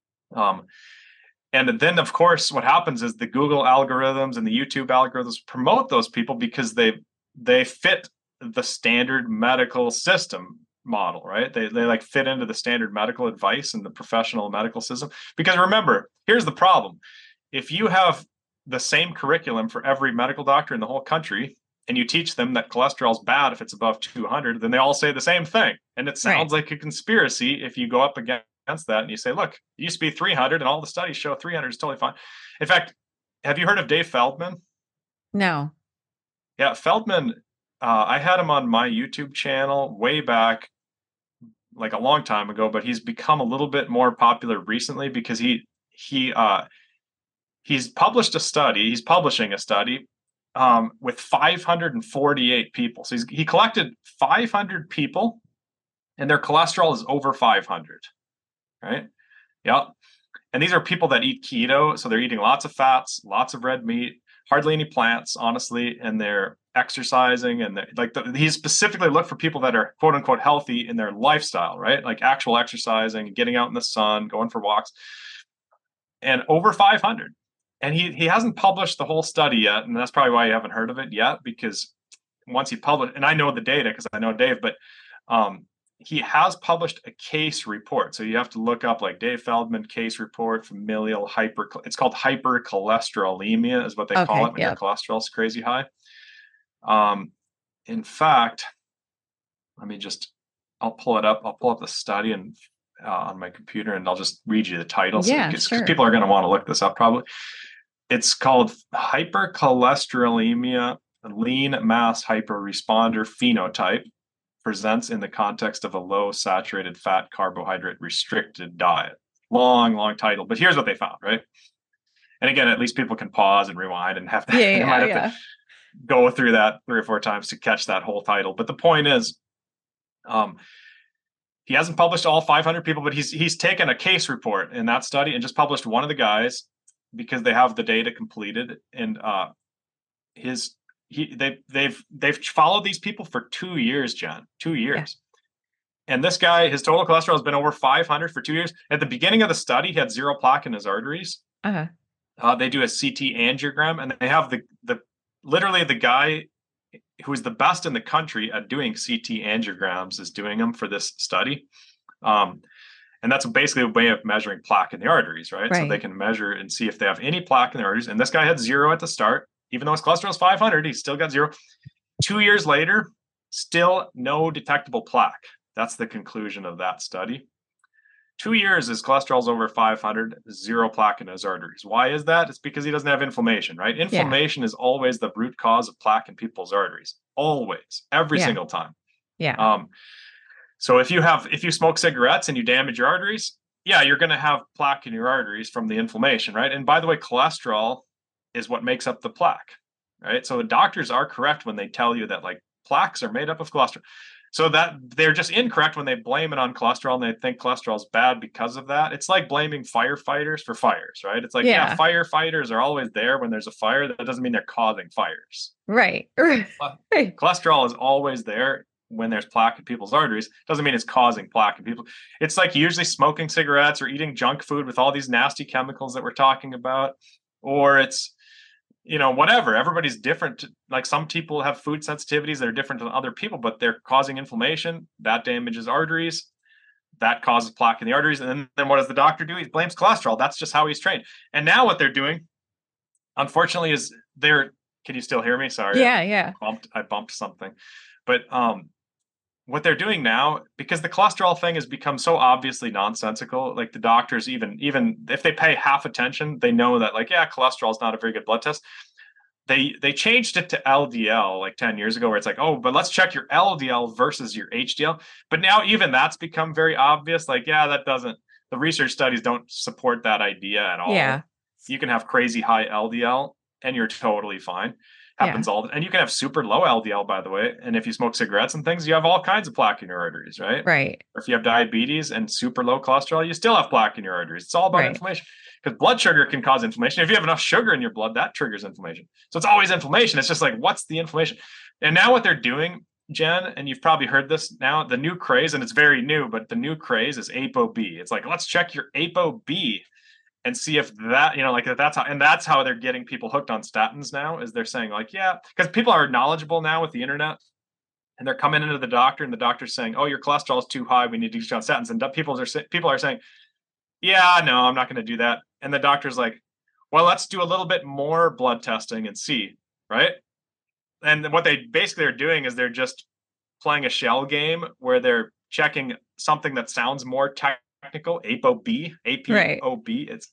And then, of course, what happens is the Google algorithms and the YouTube algorithms promote those people because they fit the standard medical system model, right? They like fit into the standard medical advice and the professional medical system. Because remember, here's the problem. If you have the same curriculum for every medical doctor in the whole country, and you teach them that cholesterol is bad if it's above 200, then they all say the same thing. And it sounds like a conspiracy if you go up against that and you say, look, it used to be 300 and all the studies show 300 is totally fine. In fact, have you heard of Dave Feldman? No. Yeah, Feldman, I had him on my YouTube channel way back, like a long time ago, but he's become a little bit more popular recently because he's published a study. He's publishing a study with 548 people. So he collected 500 people, and their cholesterol is over 500. Right? Yeah. And these are people that eat keto. So they're eating lots of fats, lots of red meat, hardly any plants, honestly, and they're exercising. And he specifically looked for people that are quote unquote healthy in their lifestyle, right? Like actual exercising, getting out in the sun, going for walks, and over 500. And he hasn't published the whole study yet. And that's probably why you haven't heard of it yet, because once he published, and I know the data because I know Dave, but he has published a case report. So you have to look up like Dave Feldman case report, familial it's called hypercholesterolemia is what they call it when your cholesterol is crazy high. In fact, I'll pull it up. I'll pull up the study and on my computer, and I'll just read you the title. Because people are going to want to look this up probably. It's called hypercholesterolemia, lean mass hyperresponder phenotype. Presents in the context of a low saturated fat carbohydrate restricted diet. Long title, but here's what they found, right? And again, at least people can pause and rewind and have to go through that 3 or 4 times to catch that whole title. But the point is, he hasn't published all 500 people, but he's taken a case report in that study and just published one of the guys because they have the data completed, and they've followed these people for 2 years, Jen, 2 years. Yeah. And this guy, his total cholesterol has been over 500 for 2 years. At the beginning of the study, he had 0 plaque in his arteries. They do a CT angiogram, and they have literally the guy who is the best in the country at doing CT angiograms is doing them for this study. And that's basically a way of measuring plaque in the arteries, right? So they can measure and see if they have any plaque in the arteries. And this guy had 0 at the start. Even though his cholesterol is 500, he's still got 0. 2 years later, still no detectable plaque. That's the conclusion of that study. 2 years, his cholesterol's over 500, zero plaque in his arteries. Why is that? It's because he doesn't have inflammation, right? Inflammation is always the root cause of plaque in people's arteries. Always, every single time. Yeah. So if you smoke cigarettes and you damage your arteries, yeah, you're going to have plaque in your arteries from the inflammation, right? And by the way, cholesterol is what makes up the plaque, right? So the doctors are correct when they tell you that like plaques are made up of cholesterol. So that they're just incorrect when they blame it on cholesterol and they think cholesterol is bad because of that. It's like blaming firefighters for fires, right? It's like, yeah, firefighters are always there when there's a fire. That doesn't mean they're causing fires. Right. Cholesterol is always there when there's plaque in people's arteries. Doesn't mean it's causing plaque in people. It's like usually smoking cigarettes or eating junk food with all these nasty chemicals that we're talking about, or it's, whatever. Everybody's different. Like some people have food sensitivities that are different than other people, but they're causing inflammation that damages arteries, that causes plaque in the arteries. And then what does the doctor do? He blames cholesterol. That's just how he's trained. And now what they're doing, unfortunately, is can you still hear me? Sorry. Yeah. I bumped something. But what they're doing now, because the cholesterol thing has become so obviously nonsensical, like the doctors, even if they pay half attention, they know that like, yeah, cholesterol is not a very good blood test. They changed it to LDL like 10 years ago, where it's like, oh, but let's check your LDL versus your HDL. But now even that's become very obvious. Like, yeah, the research studies don't support that idea at all. Yeah. You can have crazy high LDL and you're totally fine. Happens and you can have super low LDL, by the way. And if you smoke cigarettes and things, you have all kinds of plaque in your arteries, right? Right. Or if you have diabetes and super low cholesterol, you still have plaque in your arteries. It's all about inflammation, because blood sugar can cause inflammation. If you have enough sugar in your blood, that triggers inflammation. So it's always inflammation. It's just like, what's the inflammation? And now what they're doing, Jen, and you've probably heard this now, the new craze, and it's very new, but the new craze is ApoB. It's like, let's check your ApoB and see if that, that's how they're getting people hooked on statins now, is they're saying like, yeah, because people are knowledgeable now with the internet, and they're coming into the doctor and the doctor's saying, oh, your cholesterol is too high, we need to get you on statins. And people are saying, yeah, no, I'm not going to do that. And the doctor's like, well, let's do a little bit more blood testing and see, right? And what they basically are doing is they're just playing a shell game where they're checking something that sounds more technical, ApoB, ApoB. It's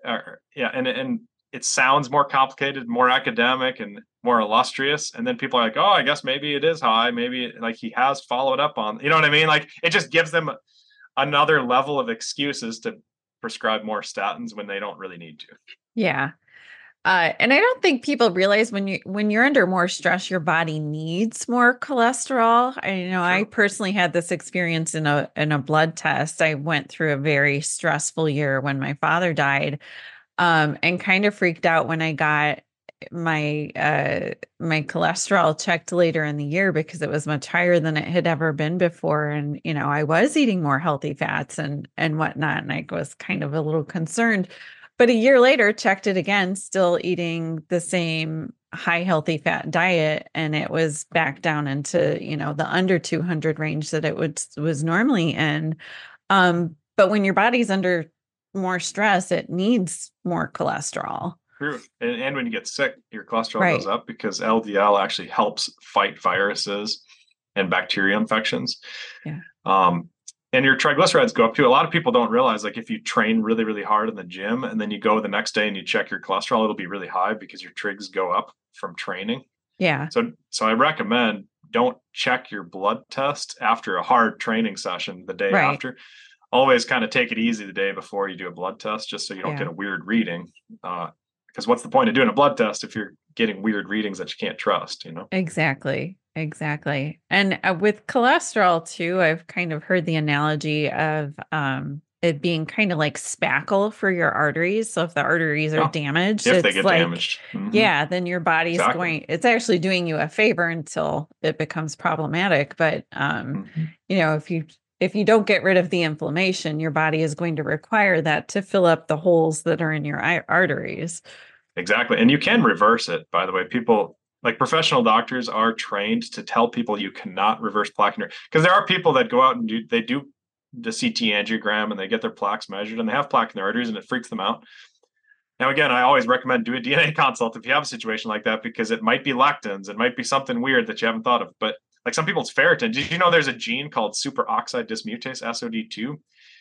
and it sounds more complicated, more academic, and more illustrious. And then people are like, oh, I guess maybe it is high. Maybe like he has followed up on, you know what I mean? Like it just gives them another level of excuses to prescribe more statins when they don't really need to. Yeah. And I don't think people realize when you're under more stress, your body needs more cholesterol. I personally had this experience in a blood test. I went through a very stressful year when my father died, and kind of freaked out when I got my cholesterol checked later in the year, because it was much higher than it had ever been before. And, I was eating more healthy fats and whatnot. And I was kind of a little concerned. But a year later, checked it again, still eating the same high healthy fat diet. And it was back down into, the under 200 range that it was normally in. But when your body's under more stress, it needs more cholesterol. True. And when you get sick, your cholesterol goes up, because LDL actually helps fight viruses and bacteria infections. Yeah. And your triglycerides go up too. A lot of people don't realize, like, if you train really, really hard in the gym and then you go the next day and you check your cholesterol, it'll be really high because your trigs go up from training. Yeah. So I recommend don't check your blood test after a hard training session the day after. Always kind of take it easy the day before you do a blood test, just so you don't get a weird reading. Because what's the point of doing a blood test if you're getting weird readings that you can't trust, Exactly. And with cholesterol too, I've kind of heard the analogy of it being kind of like spackle for your arteries. So if the arteries are damaged, if they get damaged, then your body's it's actually doing you a favor until it becomes problematic. But if you don't get rid of the inflammation, your body is going to require that to fill up the holes that are in your arteries. Exactly. And you can reverse it, by the way. People, like professional doctors, are trained to tell people you cannot reverse plaque in your, because there are people that go out and do the CT angiogram and they get their plaques measured and they have plaque in their arteries and it freaks them out. Now, again, I always recommend do a DNA consult if you have a situation like that, because it might be lectins. It might be something weird that you haven't thought of. But like some people, it's ferritin. Did you know there's a gene called superoxide dismutase, SOD2?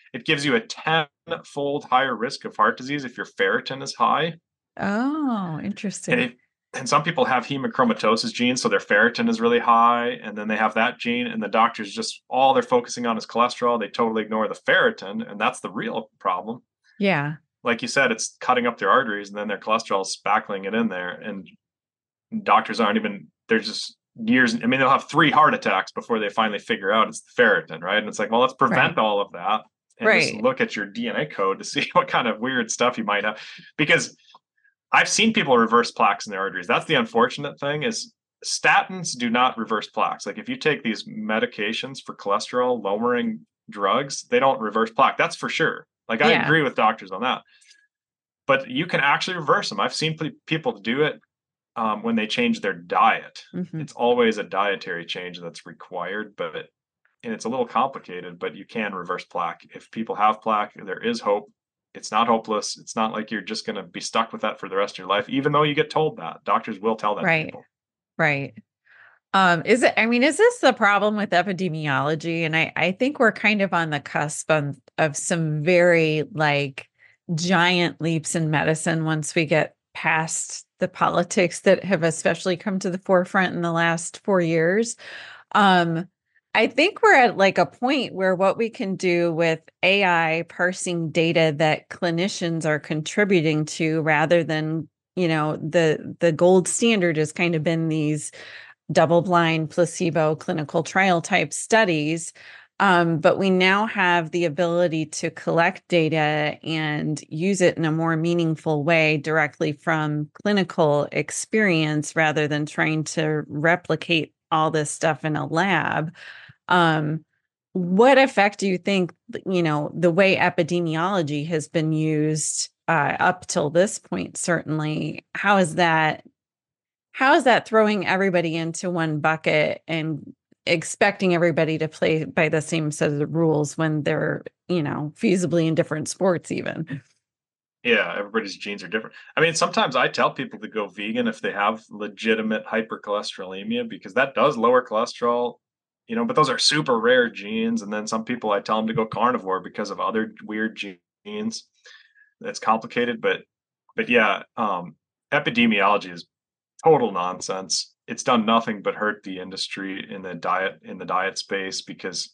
it gives you a 10-fold higher risk of heart disease if your ferritin is high. Oh, interesting. And some people have hemochromatosis genes, so their ferritin is really high, and then they have that gene, and the doctors just all they're focusing on is cholesterol. They totally ignore the ferritin, and that's the real problem. Yeah. Like you said, it's cutting up their arteries, and then their cholesterol is spackling it in there, and doctors aren't even, they're just years. I mean, they'll have 3 heart attacks before they finally figure out it's the ferritin, right? And it's like, well, let's prevent all of that and just look at your DNA code to see what kind of weird stuff you might have. Because I've seen people reverse plaques in their arteries. That's the unfortunate thing is statins do not reverse plaques. Like if you take these medications for cholesterol lowering drugs, they don't reverse plaque. That's for sure. Like I agree with doctors on that. But you can actually reverse them. I've seen people do it when they change their diet. Mm-hmm. It's always a dietary change that's required, and it's a little complicated, but you can reverse plaque. If people have plaque, there is hope. It's not hopeless. It's not like you're just going to be stuck with that for the rest of your life, even though you get told that. Doctors will tell that to people. Right. Is this the problem with epidemiology? And I think we're kind of on the cusp of some very like giant leaps in medicine once we get past the politics that have especially come to the forefront in the last 4 years. I think we're at like a point where what we can do with AI parsing data that clinicians are contributing to rather than, the gold standard has kind of been these double-blind placebo clinical trial type studies. But we now have the ability to collect data and use it in a more meaningful way directly from clinical experience rather than trying to replicate all this stuff in a lab. What effect do you think, the way epidemiology has been used up till this point, certainly, how is that throwing everybody into one bucket and expecting everybody to play by the same set of rules when they're, feasibly in different sports even? Yeah, everybody's genes are different. I mean, sometimes I tell people to go vegan if they have legitimate hypercholesterolemia, because that does lower cholesterol, but those are super rare genes. And then some people, I tell them to go carnivore because of other weird genes. That's complicated, but yeah, epidemiology is total nonsense. It's done nothing but hurt the industry in the diet space because,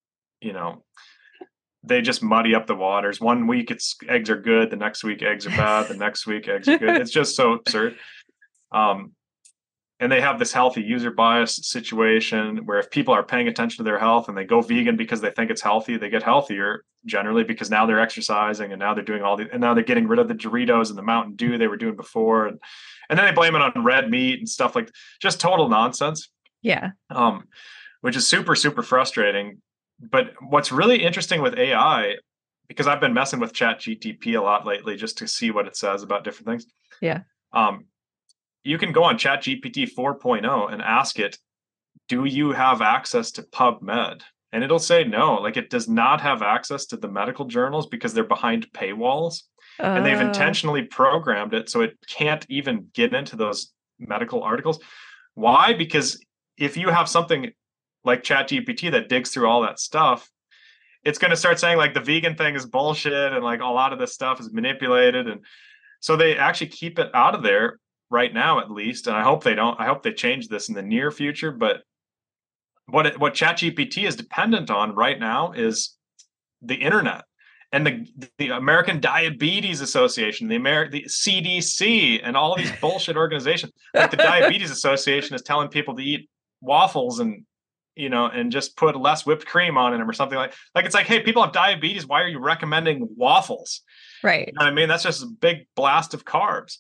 they just muddy up the waters. 1 week eggs are good. The next week eggs are bad. The next week eggs are good. It's just so absurd. And they have this healthy user bias situation where if people are paying attention to their health and they go vegan because they think it's healthy, they get healthier generally because now they're exercising and now they're doing and now they're getting rid of the Doritos and the Mountain Dew they were doing before. And then they blame it on red meat and stuff like just total nonsense. Yeah. Which is super, super frustrating. But what's really interesting with AI, because I've been messing with ChatGPT a lot lately just to see what it says about different things. Yeah. You can go on ChatGPT 4.0 and ask it, do you have access to PubMed? And it'll say no, like it does not have access to the medical journals because they're behind paywalls. And they've intentionally programmed it so it can't even get into those medical articles. Why? Because if you have something like ChatGPT that digs through all that stuff, it's going to start saying like the vegan thing is bullshit and like a lot of this stuff is manipulated. And so they actually keep it out of there right now, at least. And I hope they change this in the near future. But what ChatGPT is dependent on right now is the internet and the American Diabetes Association, the CDC, and all these bullshit organizations. Like the Diabetes Association is telling people to eat waffles and just put less whipped cream on them or something like it's like, hey, people have diabetes. Why are you recommending waffles? Right. You know what I mean? That's just a big blast of carbs.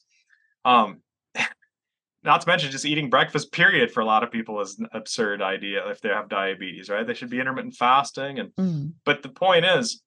Not to mention just eating breakfast, period, for a lot of people is an absurd idea if they have diabetes, right? They should be intermittent fasting. But the point is,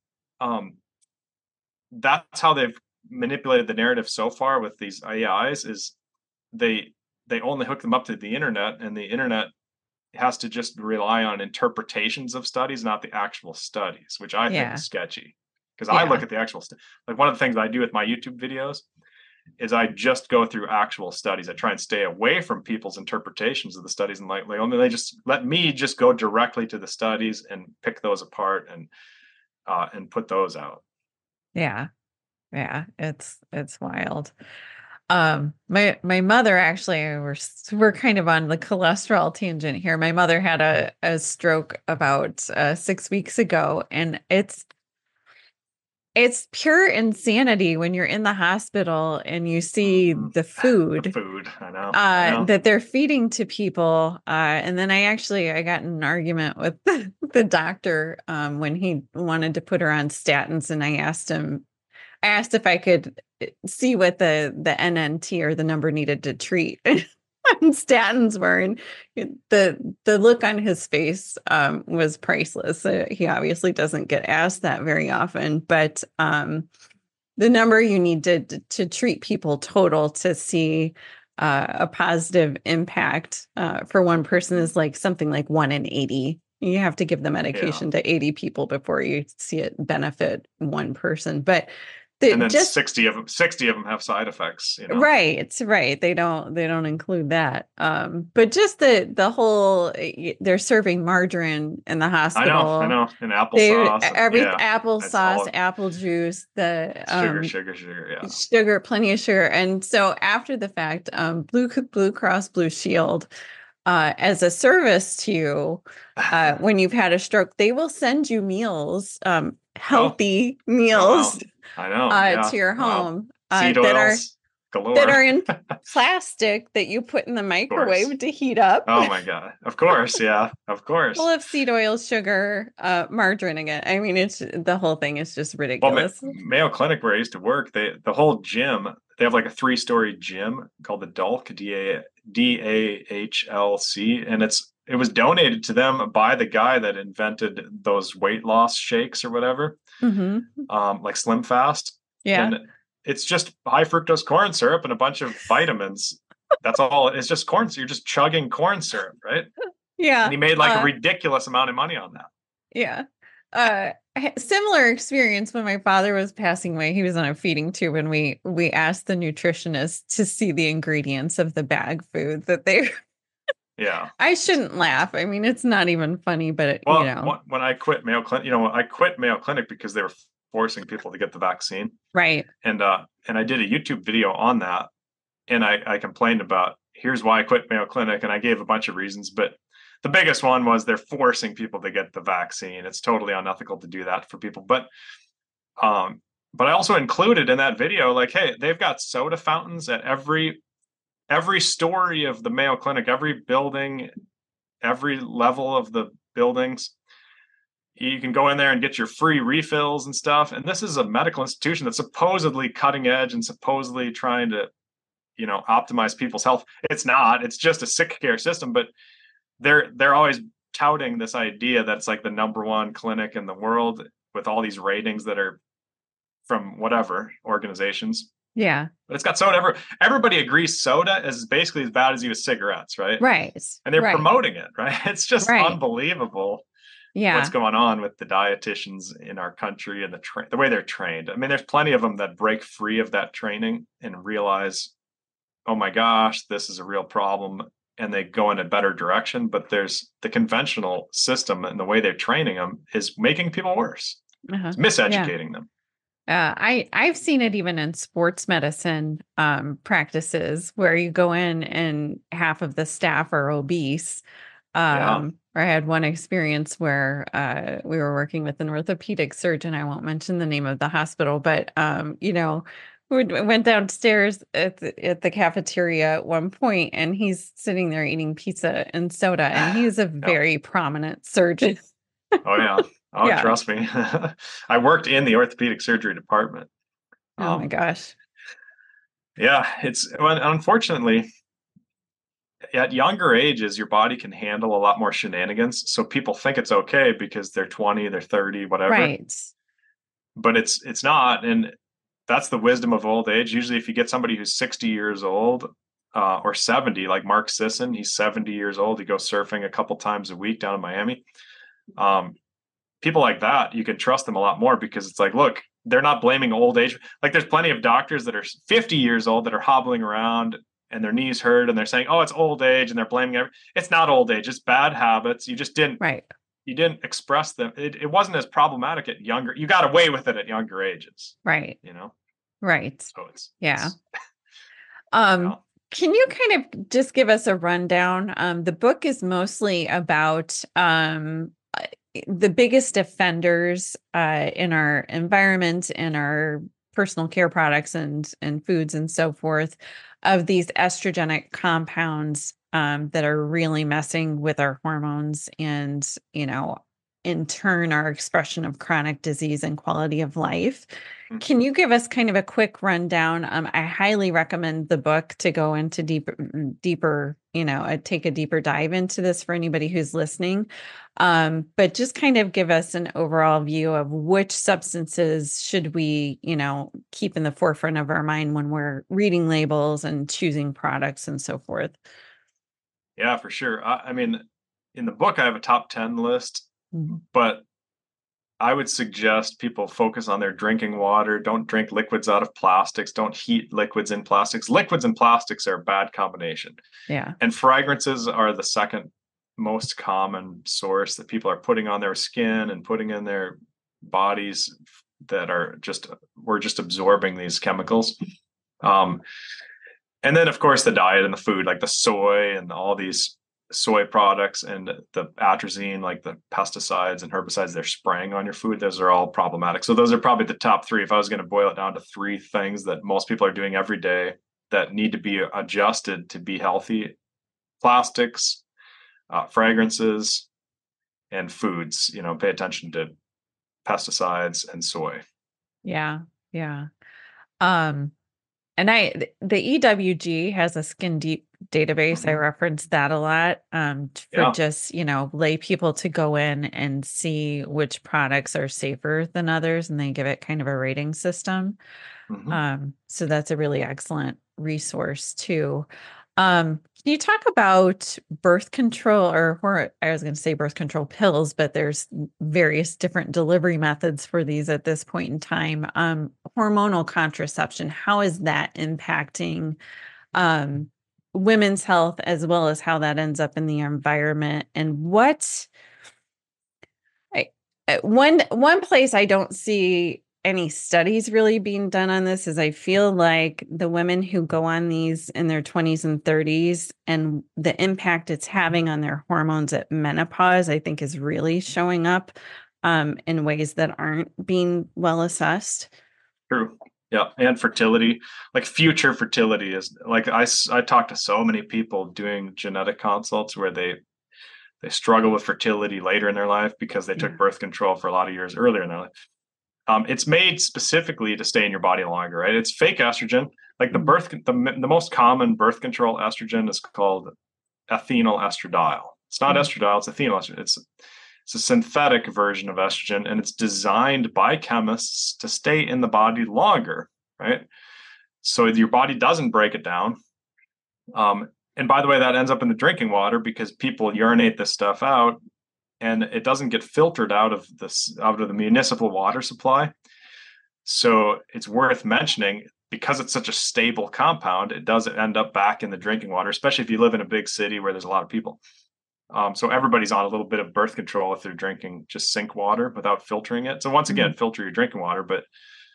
that's how they've manipulated the narrative so far with these AIs is they only hook them up to the internet, and the internet has to just rely on interpretations of studies, not the actual studies, which I think is sketchy. Because I look at the actual like one of the things I do with my YouTube videos is I just go through actual studies. I try and stay away from people's interpretations of the studies, and they just let me just go directly to the studies and pick those apart. And and put those out. Yeah. Yeah. It's wild. My mother actually, we're kind of on the cholesterol tangent here. My mother had a stroke about 6 weeks ago, and it's pure insanity when you're in the hospital and you see the The food food, I know. that they're feeding to people. And then I got in an argument with the doctor when he wanted to put her on statins, and I asked if I could see what the NNT, or the number needed to treat statins were, and the look on his face was priceless. He obviously doesn't get asked that very often, but the number you need to treat people total to see a positive impact for one person is like something like 1 in 80. You have to give the medication to 80 people before you see it benefit one person. But and then 60 of them have side effects, Right. They don't include that. But just the whole, they're serving margarine in the hospital. I know. And applesauce. Applesauce, apple juice, the sugar, plenty of sugar. And so after the fact, Blue Cross Blue Shield, as a service to you, when you've had a stroke, they will send you meals, healthy meals. Wow. I know. To your home seed oils galore. that are in plastic that you put in the microwave to heat up. Oh my God. Of course. Yeah, of course. Full of seed oil, sugar, margarine again. I mean, the whole thing is just ridiculous. Well, Mayo Clinic, where I used to work, the whole gym, they have like a 3-story gym called the DAHLC, DAHLC. And it was donated to them by the guy that invented those weight loss shakes or whatever, like Slim Fast. Yeah. And it's just high fructose corn syrup and a bunch of vitamins. That's all. It's just corn. So you're just chugging corn syrup, right? Yeah. And he made like a ridiculous amount of money on that. Yeah. Similar experience when my father was passing away. He was on a feeding tube, and we asked the nutritionist to see the ingredients of the bag food that they. Yeah. I shouldn't laugh. I mean, it's not even funny, but when I quit Mayo Clinic, I quit Mayo Clinic because they were forcing people to get the vaccine. Right. And I did a YouTube video on that, and I complained about, here's why I quit Mayo Clinic, and I gave a bunch of reasons, but the biggest one was they're forcing people to get the vaccine. It's totally unethical to do that for people. But I also included in that video, like, hey, they've got soda fountains at every story of the Mayo Clinic, every building, every level of the buildings. You can go in there and get your free refills and stuff. And this is a medical institution that's supposedly cutting edge and supposedly trying to, optimize people's health. It's not. It's just a sick care system. But they're always touting this idea that it's like the number one clinic in the world with all these ratings that are from whatever organizations. Yeah. But it's got soda. Everybody agrees soda is basically as bad as you with cigarettes, right? Right. And they're promoting it, right? It's just unbelievable. Yeah. What's going on with the dietitians in our country and the way they're trained. I mean, there's plenty of them that break free of that training and realize, oh my gosh, this is a real problem. And they go in a better direction. But there's the conventional system, and the way they're training them is making people worse. It's miseducating them. I've seen it even in sports medicine practices where you go in and half of the staff are obese. I had one experience where we were working with an orthopedic surgeon. I won't mention the name of the hospital, but we went downstairs at the cafeteria at one point, and he's sitting there eating pizza and soda, and he's a very prominent surgeon. Oh yeah. Oh, yeah. Trust me. I worked in the orthopedic surgery department. Oh my gosh. Yeah, unfortunately, at younger ages, your body can handle a lot more shenanigans. So people think it's okay because they're 20, they're 30, whatever. Right. But it's not. And that's the wisdom of old age. Usually if you get somebody who's 60 years old or 70, like Mark Sisson, he's 70 years old. He goes surfing a couple times a week down in Miami. People like that, you can trust them a lot more because it's like, look, they're not blaming old age. Like there's plenty of doctors that are 50 years old that are hobbling around and their knees hurt and they're saying, oh, it's old age, and they're blaming it's not old age. It's bad habits. You just didn't you didn't express them. It wasn't as problematic at younger. You got away with it at younger ages, Right. you know. Right. So it's Yeah. yeah. Can you kind of just give us a rundown? The book is mostly about the biggest offenders in our environment and our personal care products and foods and so forth of these estrogenic compounds that are really messing with our hormones and, in turn, our expression of chronic disease and quality of life. Can you give us kind of a quick rundown? I highly recommend the book to go into deeper, take a deeper dive into this for anybody who's listening. But just kind of give us an overall view of which substances should we, keep in the forefront of our mind when we're reading labels and choosing products and so forth. Yeah, for sure. I mean, in the book, I have a top 10 list, but I would suggest people focus on their drinking water. Don't drink liquids out of plastics. Don't heat liquids in plastics. Liquids and plastics are a bad combination. Yeah. And fragrances are the second most common source that people are putting on their skin and putting in their bodies that are we're just absorbing these chemicals. And then, of course, the diet and the food, like the soy and all these soy products and the atrazine, like the pesticides and herbicides they're spraying on your food, those are all problematic. So those are probably the top three. If I was going to boil it down to three things that most people are doing every day that need to be adjusted to be healthy: plastics, fragrances, and foods. Pay attention to pesticides and soy. Yeah. Yeah. And the EWG has a skin deep database. I reference that a lot for just, lay people to go in and see which products are safer than others, and they give it kind of a rating system. So that's a really excellent resource too. Can you talk about birth control or I was going to say birth control pills, but there's various different delivery methods for these at this point in time. Hormonal contraception, how is that impacting women's health as well as how that ends up in the environment? And one place I don't see any studies really being done on this is I feel like the women who go on these in their 20s and 30s and the impact it's having on their hormones at menopause, I think is really showing up in ways that aren't being well assessed. True. Yeah. And fertility, like future fertility is like, I talk to so many people doing genetic consults where they struggle with fertility later in their life because they took birth control for a lot of years earlier in their life. It's made specifically to stay in your body longer, right? It's fake estrogen. Like the most common birth control estrogen is called ethinyl estradiol. It's not estradiol, it's ethinyl estradiol. It's a synthetic version of estrogen, and it's designed by chemists to stay in the body longer, right? So your body doesn't break it down. And by the way, that ends up in the drinking water because people urinate this stuff out, and it doesn't get filtered out of the municipal water supply. So it's worth mentioning, because it's such a stable compound, it does end up back in the drinking water, especially if you live in a big city where there's a lot of people. So everybody's on a little bit of birth control if they're drinking just sink water without filtering it. So once again, filter your drinking water. But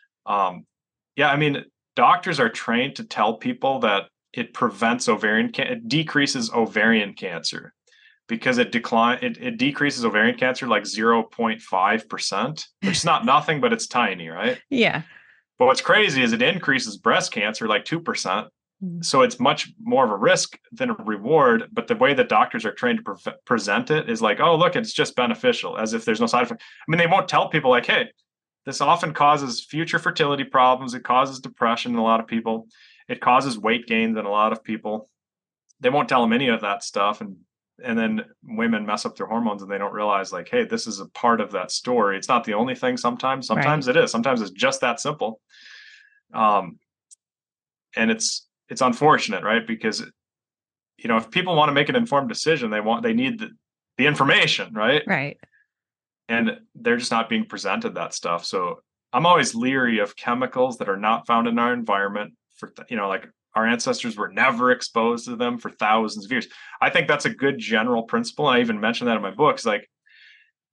doctors are trained to tell people that it prevents it decreases ovarian cancer, because it decreases ovarian cancer like 0.5%, which is not nothing, but it's tiny, right? Yeah. But what's crazy is it increases breast cancer like 2%. So it's much more of a risk than a reward. But the way that doctors are trained to present it is like, oh, look, it's just beneficial, as if there's no side effect. I mean, they won't tell people like, hey, this often causes future fertility problems. It causes depression in a lot of people. It causes weight gains in a lot of people. They won't tell them any of that stuff. And then women mess up their hormones and they don't realize, like, hey, this is a part of that story. It's not the only thing. Sometimes it is. Sometimes it's just that simple. And it's unfortunate, right? Because, if people want to make an informed decision, they need the information, right? Right. And they're just not being presented that stuff. So I'm always leery of chemicals that are not found in our environment like our ancestors were never exposed to them for thousands of years. I think that's a good general principle. I even mentioned that in my books. Like,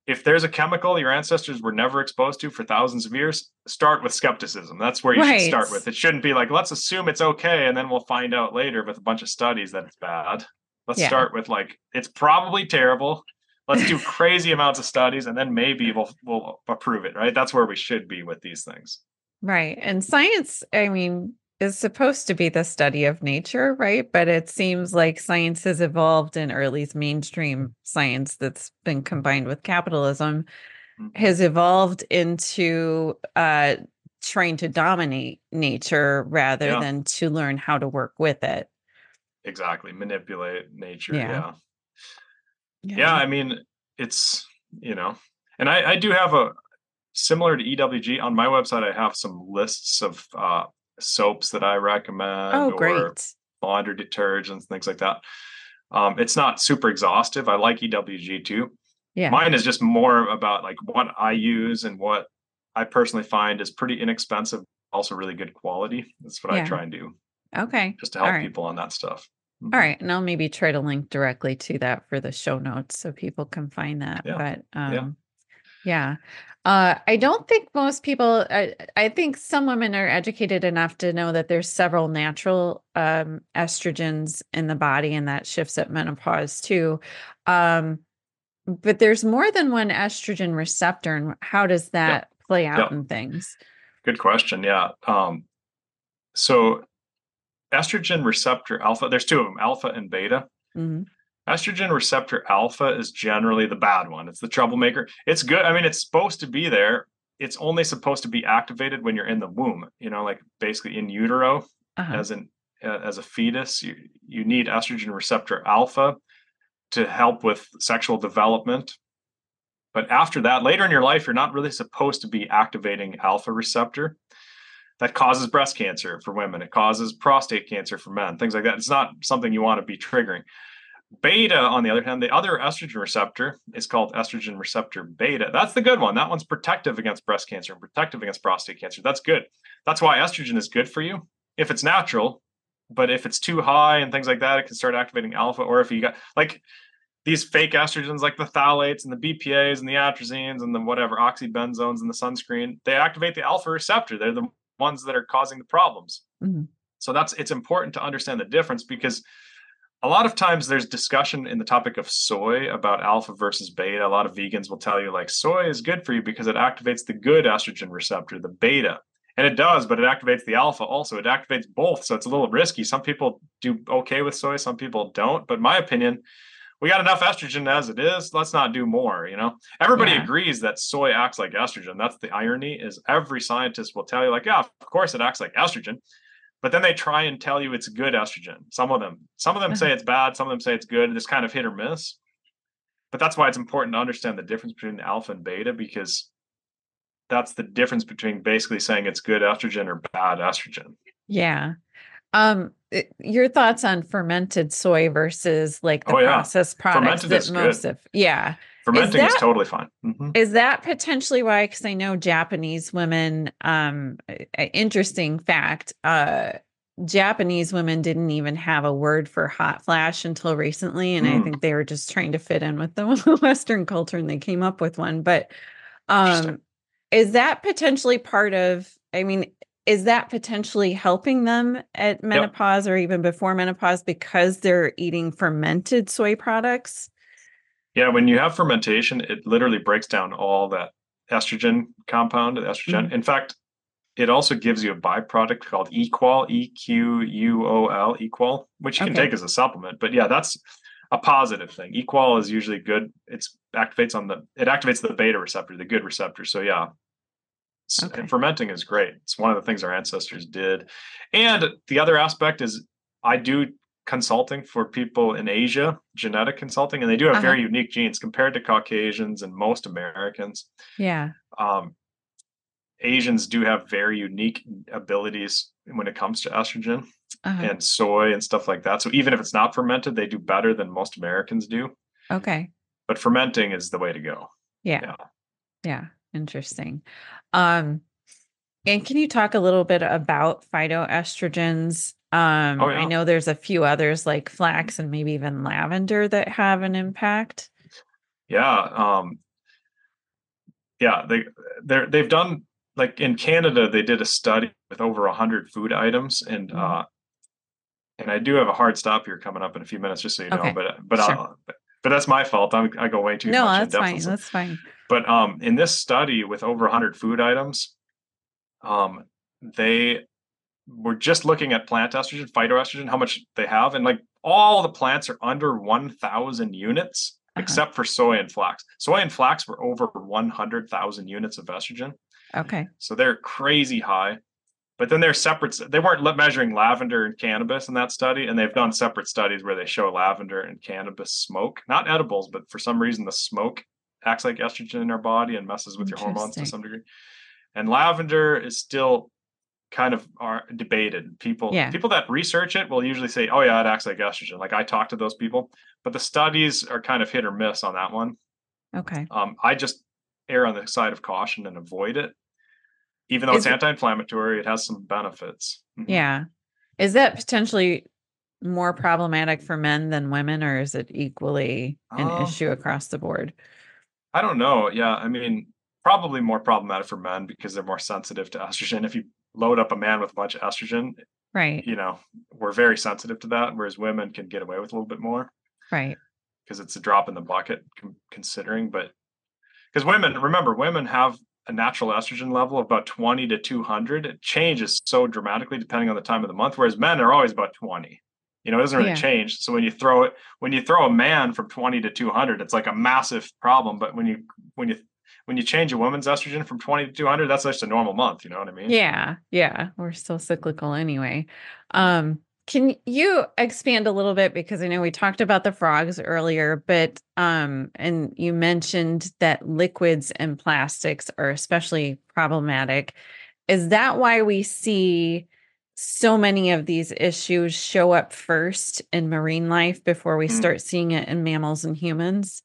if there's a chemical your ancestors were never exposed to for thousands of years, start with skepticism. That's where you should start with. It shouldn't be like, let's assume it's okay, and then we'll find out later with a bunch of studies that it's bad. Let's start with like, it's probably terrible. Let's do crazy amounts of studies, and then maybe we'll approve it, right? That's where we should be with these things. Right. And science, I mean, is supposed to be the study of nature, right? But it seems like science has evolved, and or at least mainstream science that's been combined with capitalism has evolved into trying to dominate nature rather than to learn how to work with it. Exactly. Manipulate nature. Yeah. I mean, it's, and I do have similar to EWG on my website. I have some lists of soaps that I recommend, or laundry detergents, things like that. It's not super exhaustive. I like EWG too. Yeah. Mine is just more about like what I use and what I personally find is pretty inexpensive, also really good quality. That's what I try and do. Okay. Just to help people on that stuff. Mm-hmm. All right. And I'll maybe try to link directly to that for the show notes so people can find that. But I don't think most people, I think some women are educated enough to know that there's several natural estrogens in the body, and that shifts at menopause too. But there's more than one estrogen receptor. And how does that play out in things? Good question. Yeah. So estrogen receptor alpha, there's two of them, alpha and beta. Mm-hmm. Estrogen receptor alpha is generally the bad one. It's the troublemaker. It's good. I mean, it's supposed to be there. It's only supposed to be activated when you're in the womb, like basically in utero, as a fetus. You need estrogen receptor alpha to help with sexual development. But after that, later in your life, you're not really supposed to be activating alpha receptor. That causes breast cancer for women. It causes prostate cancer for men, things like that. It's not something you want to be triggering. Beta, on the other hand, the other estrogen receptor is called estrogen receptor beta. That's the good one. That one's protective against breast cancer and protective against prostate cancer. That's good. That's why estrogen is good for you if it's natural. But if it's too high and things like that, it can start activating alpha. Or if you got like these fake estrogens, like the phthalates and the BPAs and the atrazines and the whatever, oxybenzones and the sunscreen, they activate the alpha receptor. They're the ones that are causing the problems. Mm-hmm. So it's important to understand the difference, because a lot of times there's discussion in the topic of soy about alpha versus beta. A lot of vegans will tell you like soy is good for you because it activates the good estrogen receptor, the beta. And it does, but it activates the alpha also. It activates both. So it's a little risky. Some people do okay with soy, some people don't. But in my opinion, we got enough estrogen as it is. Let's not do more, Everybody agrees that soy acts like estrogen. That's the irony, is every scientist will tell you like, yeah, of course it acts like estrogen. But then they try and tell you it's good estrogen. Some of them say it's bad. Some of them say it's good. It's kind of hit or miss. But that's why it's important to understand the difference between alpha and beta, because that's the difference between basically saying it's good estrogen or bad estrogen. Yeah. Your thoughts on fermented soy versus like the processed products? Fermented is good. Fermenting is totally fine. Mm-hmm. Is that potentially why? Because I know Japanese women, interesting fact, Japanese women didn't even have a word for hot flash until recently. And I think they were just trying to fit in with the Western culture, and they came up with one. But is that potentially is that potentially helping them at menopause or even before menopause because they're eating fermented soy products? Yeah, when you have fermentation, it literally breaks down all that estrogen compound, estrogen. Mm-hmm. In fact, it also gives you a byproduct called Equal, EQUOL, Equal, which you can take as a supplement. But yeah, that's a positive thing. Equal is usually good. It activates the beta receptor, the good receptor. So yeah. And fermenting is great. It's one of the things our ancestors did. And the other aspect is I do consulting for people in Asia, genetic consulting, and they do have very unique genes compared to Caucasians and most Americans. Yeah. Asians do have very unique abilities when it comes to estrogen and soy and stuff like that. So even if it's not fermented, they do better than most Americans do. Okay. But fermenting is the way to go. Yeah. Interesting. And can you talk a little bit about phytoestrogens? I know there's a few others like flax and maybe even lavender that have an impact. Yeah. yeah, they've done, like in Canada, they did a study with over 100 food items, and I do have a hard stop here coming up in a few minutes, just so you know. Okay. Sure. But that's my fault. I go way too No, much in that's depth on fine. some. That's fine. But in this study with over 100 food items, they were just looking at plant estrogen, phytoestrogen, how much they have, and like all the plants are under 1,000 units, Uh-huh. except for soy and flax. Soy and flax were over 100,000 units of estrogen, Okay. so they're crazy high. But then they're separate. They weren't measuring lavender and cannabis in that study, and they've done separate studies where they show lavender and cannabis smoke, not edibles, but for some reason the smoke acts like estrogen in our body and messes with your hormones to Interesting. some degree. And lavender is still kind of are debated. People Yeah. that research it will usually say, "Oh yeah, it acts like estrogen." Like I talked to those people, but the studies are kind of hit or miss on that one. Okay. I just err on the side of caution and avoid it. Even though it's Is anti-inflammatory, it has some benefits. Mhm. yeah. Is that potentially more problematic for men than women, or is it equally an Um, issue across the board? I don't know. Yeah, I mean, probably more problematic for men because they're more sensitive to estrogen. If you load up a man with a bunch of estrogen, Right. we're very sensitive to that, whereas women can get away with a little bit more Right. because it's a drop in the bucket considering. But because women have a natural estrogen level of about 20 to 200. It changes so dramatically depending on the time of the month, whereas men are always about 20. It doesn't really Yeah. change. So when you throw a man from 20 to 200, it's like a massive problem. But when you change a woman's estrogen from 20 to 200, that's just a normal month. You know what I mean? Yeah. Yeah. We're still cyclical anyway. Can you expand a little bit, because I know we talked about the frogs earlier, but and you mentioned that liquids and plastics are especially problematic. Is that why we see so many of these issues show up first in marine life before we Mm. start seeing it in mammals and humans?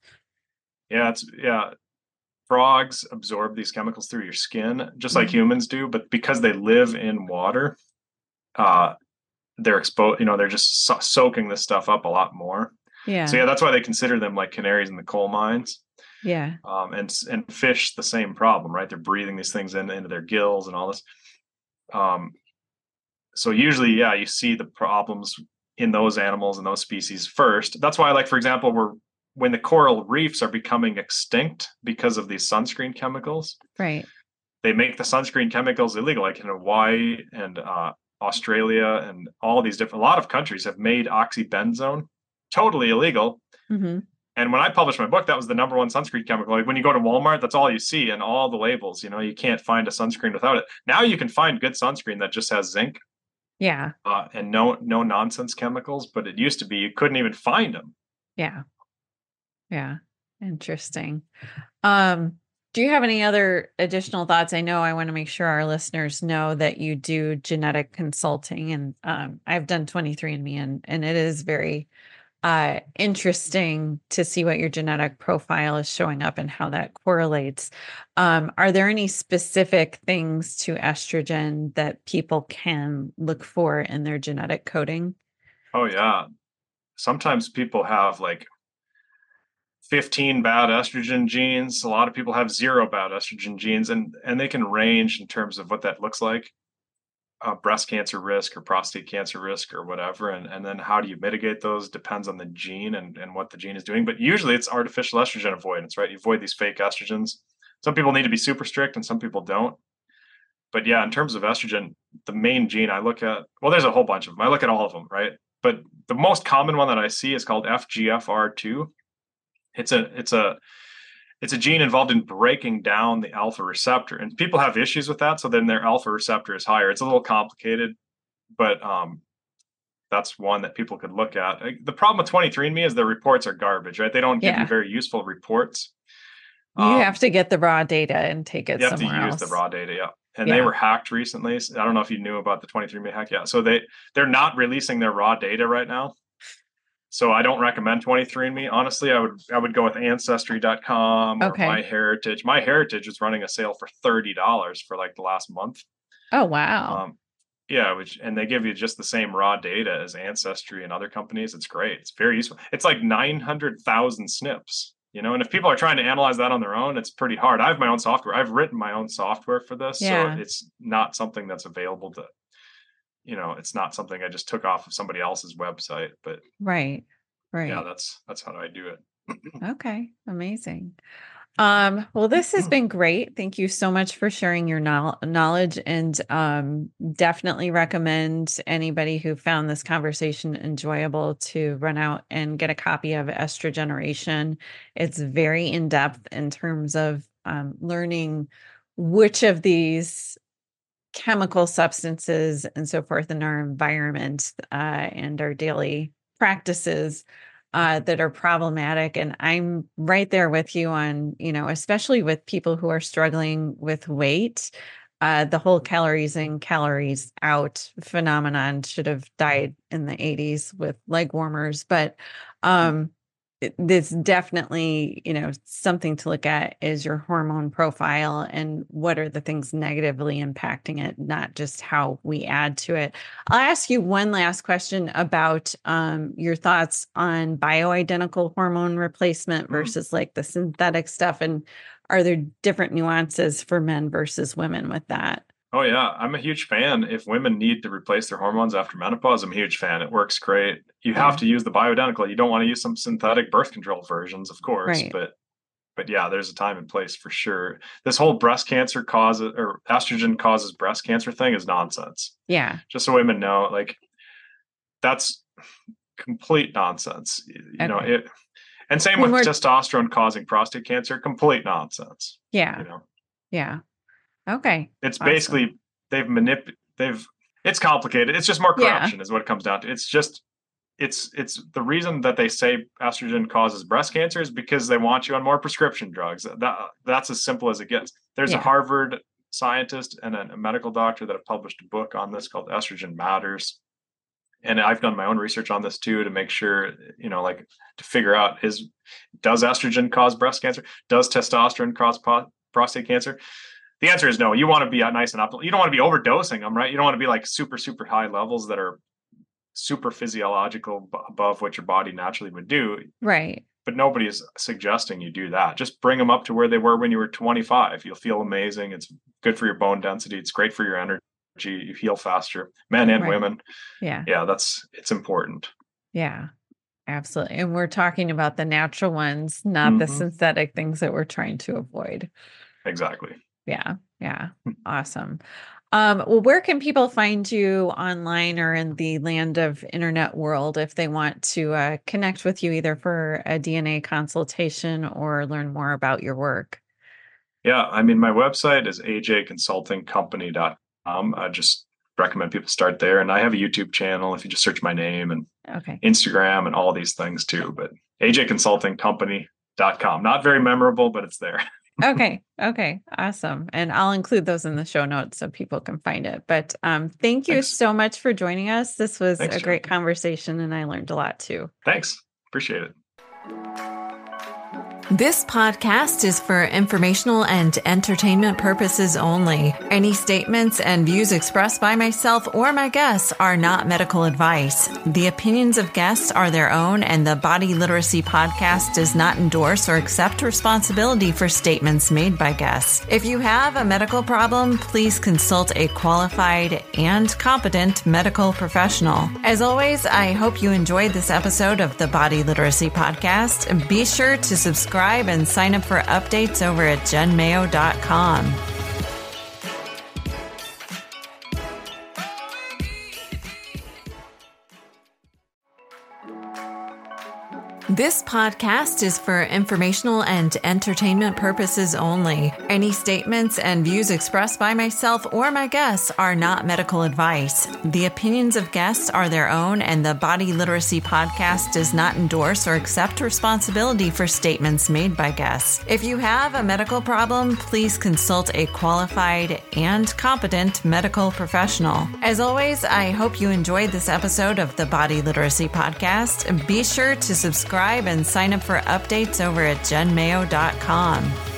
Yeah. Frogs absorb these chemicals through your skin, just like Mhm. humans do. But because they live in water, uh, they're exposed. They're just soaking this stuff up a lot more. So Yeah. yeah, that's why they consider them like canaries in the coal mines. Yeah. And fish, the same problem, right? They're breathing these things into their gills and all this. Um, so usually, yeah, you see the problems in those animals and those species first. That's why, like for example, when the coral reefs are becoming extinct because of these sunscreen chemicals, Right. they make the sunscreen chemicals illegal. Like in Hawaii and Australia and a lot of countries have made oxybenzone totally illegal. Hmm. And when I published my book, that was the number one sunscreen chemical. Like when you go to Walmart, that's all you see and all the labels. You can't find a sunscreen without it. Now you can find good sunscreen that just has zinc Yeah. and no nonsense chemicals. But it used to be you couldn't even find them. Yeah. Yeah. Interesting. Um, do you have any other additional thoughts? I know I want to make sure our listeners know that you do genetic consulting, and I've done 23andMe, and it is very interesting to see what your genetic profile is showing up and how that correlates. Are there any specific things to estrogen that people can look for in their genetic coding? Oh yeah. Sometimes people have like 15 bad estrogen genes. A lot of people have 0 bad estrogen genes, and they can range in terms of what that looks like. Breast cancer risk or prostate cancer risk or whatever, and then how do you mitigate those depends on the gene and what the gene is doing. But usually it's artificial estrogen avoidance, right? You avoid these fake estrogens. Some people need to be super strict and some people don't. But yeah, in terms of estrogen, the main gene I look at, well, there's a whole bunch of them. I look at all of them, right? But the most common one that I see is called FGFR2. It's a gene involved in breaking down the alpha receptor, and people have issues with that. So then their alpha receptor is higher. It's a little complicated, but that's one that people could look at. The problem with 23andMe is the reports are garbage, right? They don't give you Yeah. very useful reports. You have to get the raw data and take it You have to somewhere use the else. raw data, yeah. And they Yeah. were hacked recently. I don't know if you knew about the 23andMe hack. Yeah, so they're not releasing their raw data right now. So I don't recommend 23andMe. Honestly, I would go with ancestry.com or Okay. MyHeritage. MyHeritage is running a sale for $30 for like the last month. Oh, wow. Yeah, and they give you just the same raw data as Ancestry and other companies. It's great. It's very useful. It's like 900,000 SNPs. And if people are trying to analyze that on their own, it's pretty hard. I have my own software. I've written my own software for this. Yeah. So it's not something that's available to, it's not something I just took off of somebody else's website, but right. yeah, that's how I do it. Okay. Amazing. Well, this has been great. Thank you so much for sharing your knowledge, and definitely recommend anybody who found this conversation enjoyable to run out and get a copy of Estrogeneration. It's very in-depth in terms of learning which of these chemical substances and so forth in our environment and our daily practices that are problematic. And I'm right there with you on, especially with people who are struggling with weight, the whole calories in, calories out phenomenon should have died in the 80s with leg warmers. But it's definitely, something to look at is your hormone profile and what are the things negatively impacting it, not just how we add to it. I'll ask you one last question about your thoughts on bioidentical hormone replacement versus like the synthetic stuff. And are there different nuances for men versus women with that? Oh, yeah. I'm a huge fan. If women need to replace their hormones after menopause, I'm a huge fan. It works great. You have to use the bioidentical. You don't want to use some synthetic birth control versions, of course. Right. But yeah, there's a time and place for sure. This whole breast cancer or estrogen causes breast cancer thing is nonsense. Yeah. Just so women know, like, that's complete nonsense. And same with testosterone causing prostate cancer, complete nonsense. Yeah. Yeah. Okay. It's awesome. Basically it's complicated. It's just more corruption is what it comes down to. It's just, it's the reason that they say estrogen causes breast cancer is because they want you on more prescription drugs. That's as simple as it gets. There's a Harvard scientist and a medical doctor that have published a book on this called Estrogen Matters. And I've done my own research on this too, to make sure, to figure out does estrogen cause breast cancer? Does testosterone cause prostate cancer? The answer is no. You want to be nice and optimal. You don't want to be overdosing them, right? You don't want to be like super, super high levels that are super physiological above what your body naturally would do. Right. But nobody is suggesting you do that. Just bring them up to where they were when you were 25. You'll feel amazing. It's good for your bone density. It's great for your energy. You heal faster, men and women. Yeah. Yeah. It's important. Yeah, absolutely. And we're talking about the natural ones, not the synthetic things that we're trying to avoid. Exactly. Yeah. Yeah. Awesome. Well, where can people find you online or in the land of internet world if they want to connect with you either for a DNA consultation or learn more about your work? Yeah. I mean, my website is ajconsultingcompany.com. I just recommend people start there. And I have a YouTube channel if you just search my name, and Instagram and all these things too. But ajconsultingcompany.com. Not very memorable, but it's there. Okay. Awesome. And I'll include those in the show notes so people can find it. But thank you so much for joining us. This was a great conversation and I learned a lot too. Thanks. Appreciate it. This podcast is for informational and entertainment purposes only. Any statements and views expressed by myself or my guests are not medical advice. The opinions of guests are their own, and the Body Literacy Podcast does not endorse or accept responsibility for statements made by guests. If you have a medical problem, please consult a qualified and competent medical professional. As always, I hope you enjoyed this episode of the Body Literacy Podcast. Be sure to subscribe and sign up for updates over at jenmayo.com. This podcast is for informational and entertainment purposes only. Any statements and views expressed by myself or my guests are not medical advice. The opinions of guests are their own, and the Body Literacy Podcast does not endorse or accept responsibility for statements made by guests. If you have a medical problem, please consult a qualified and competent medical professional. As always, I hope you enjoyed this episode of the Body Literacy Podcast. Be sure to subscribe and sign up for updates over at jenmayo.com.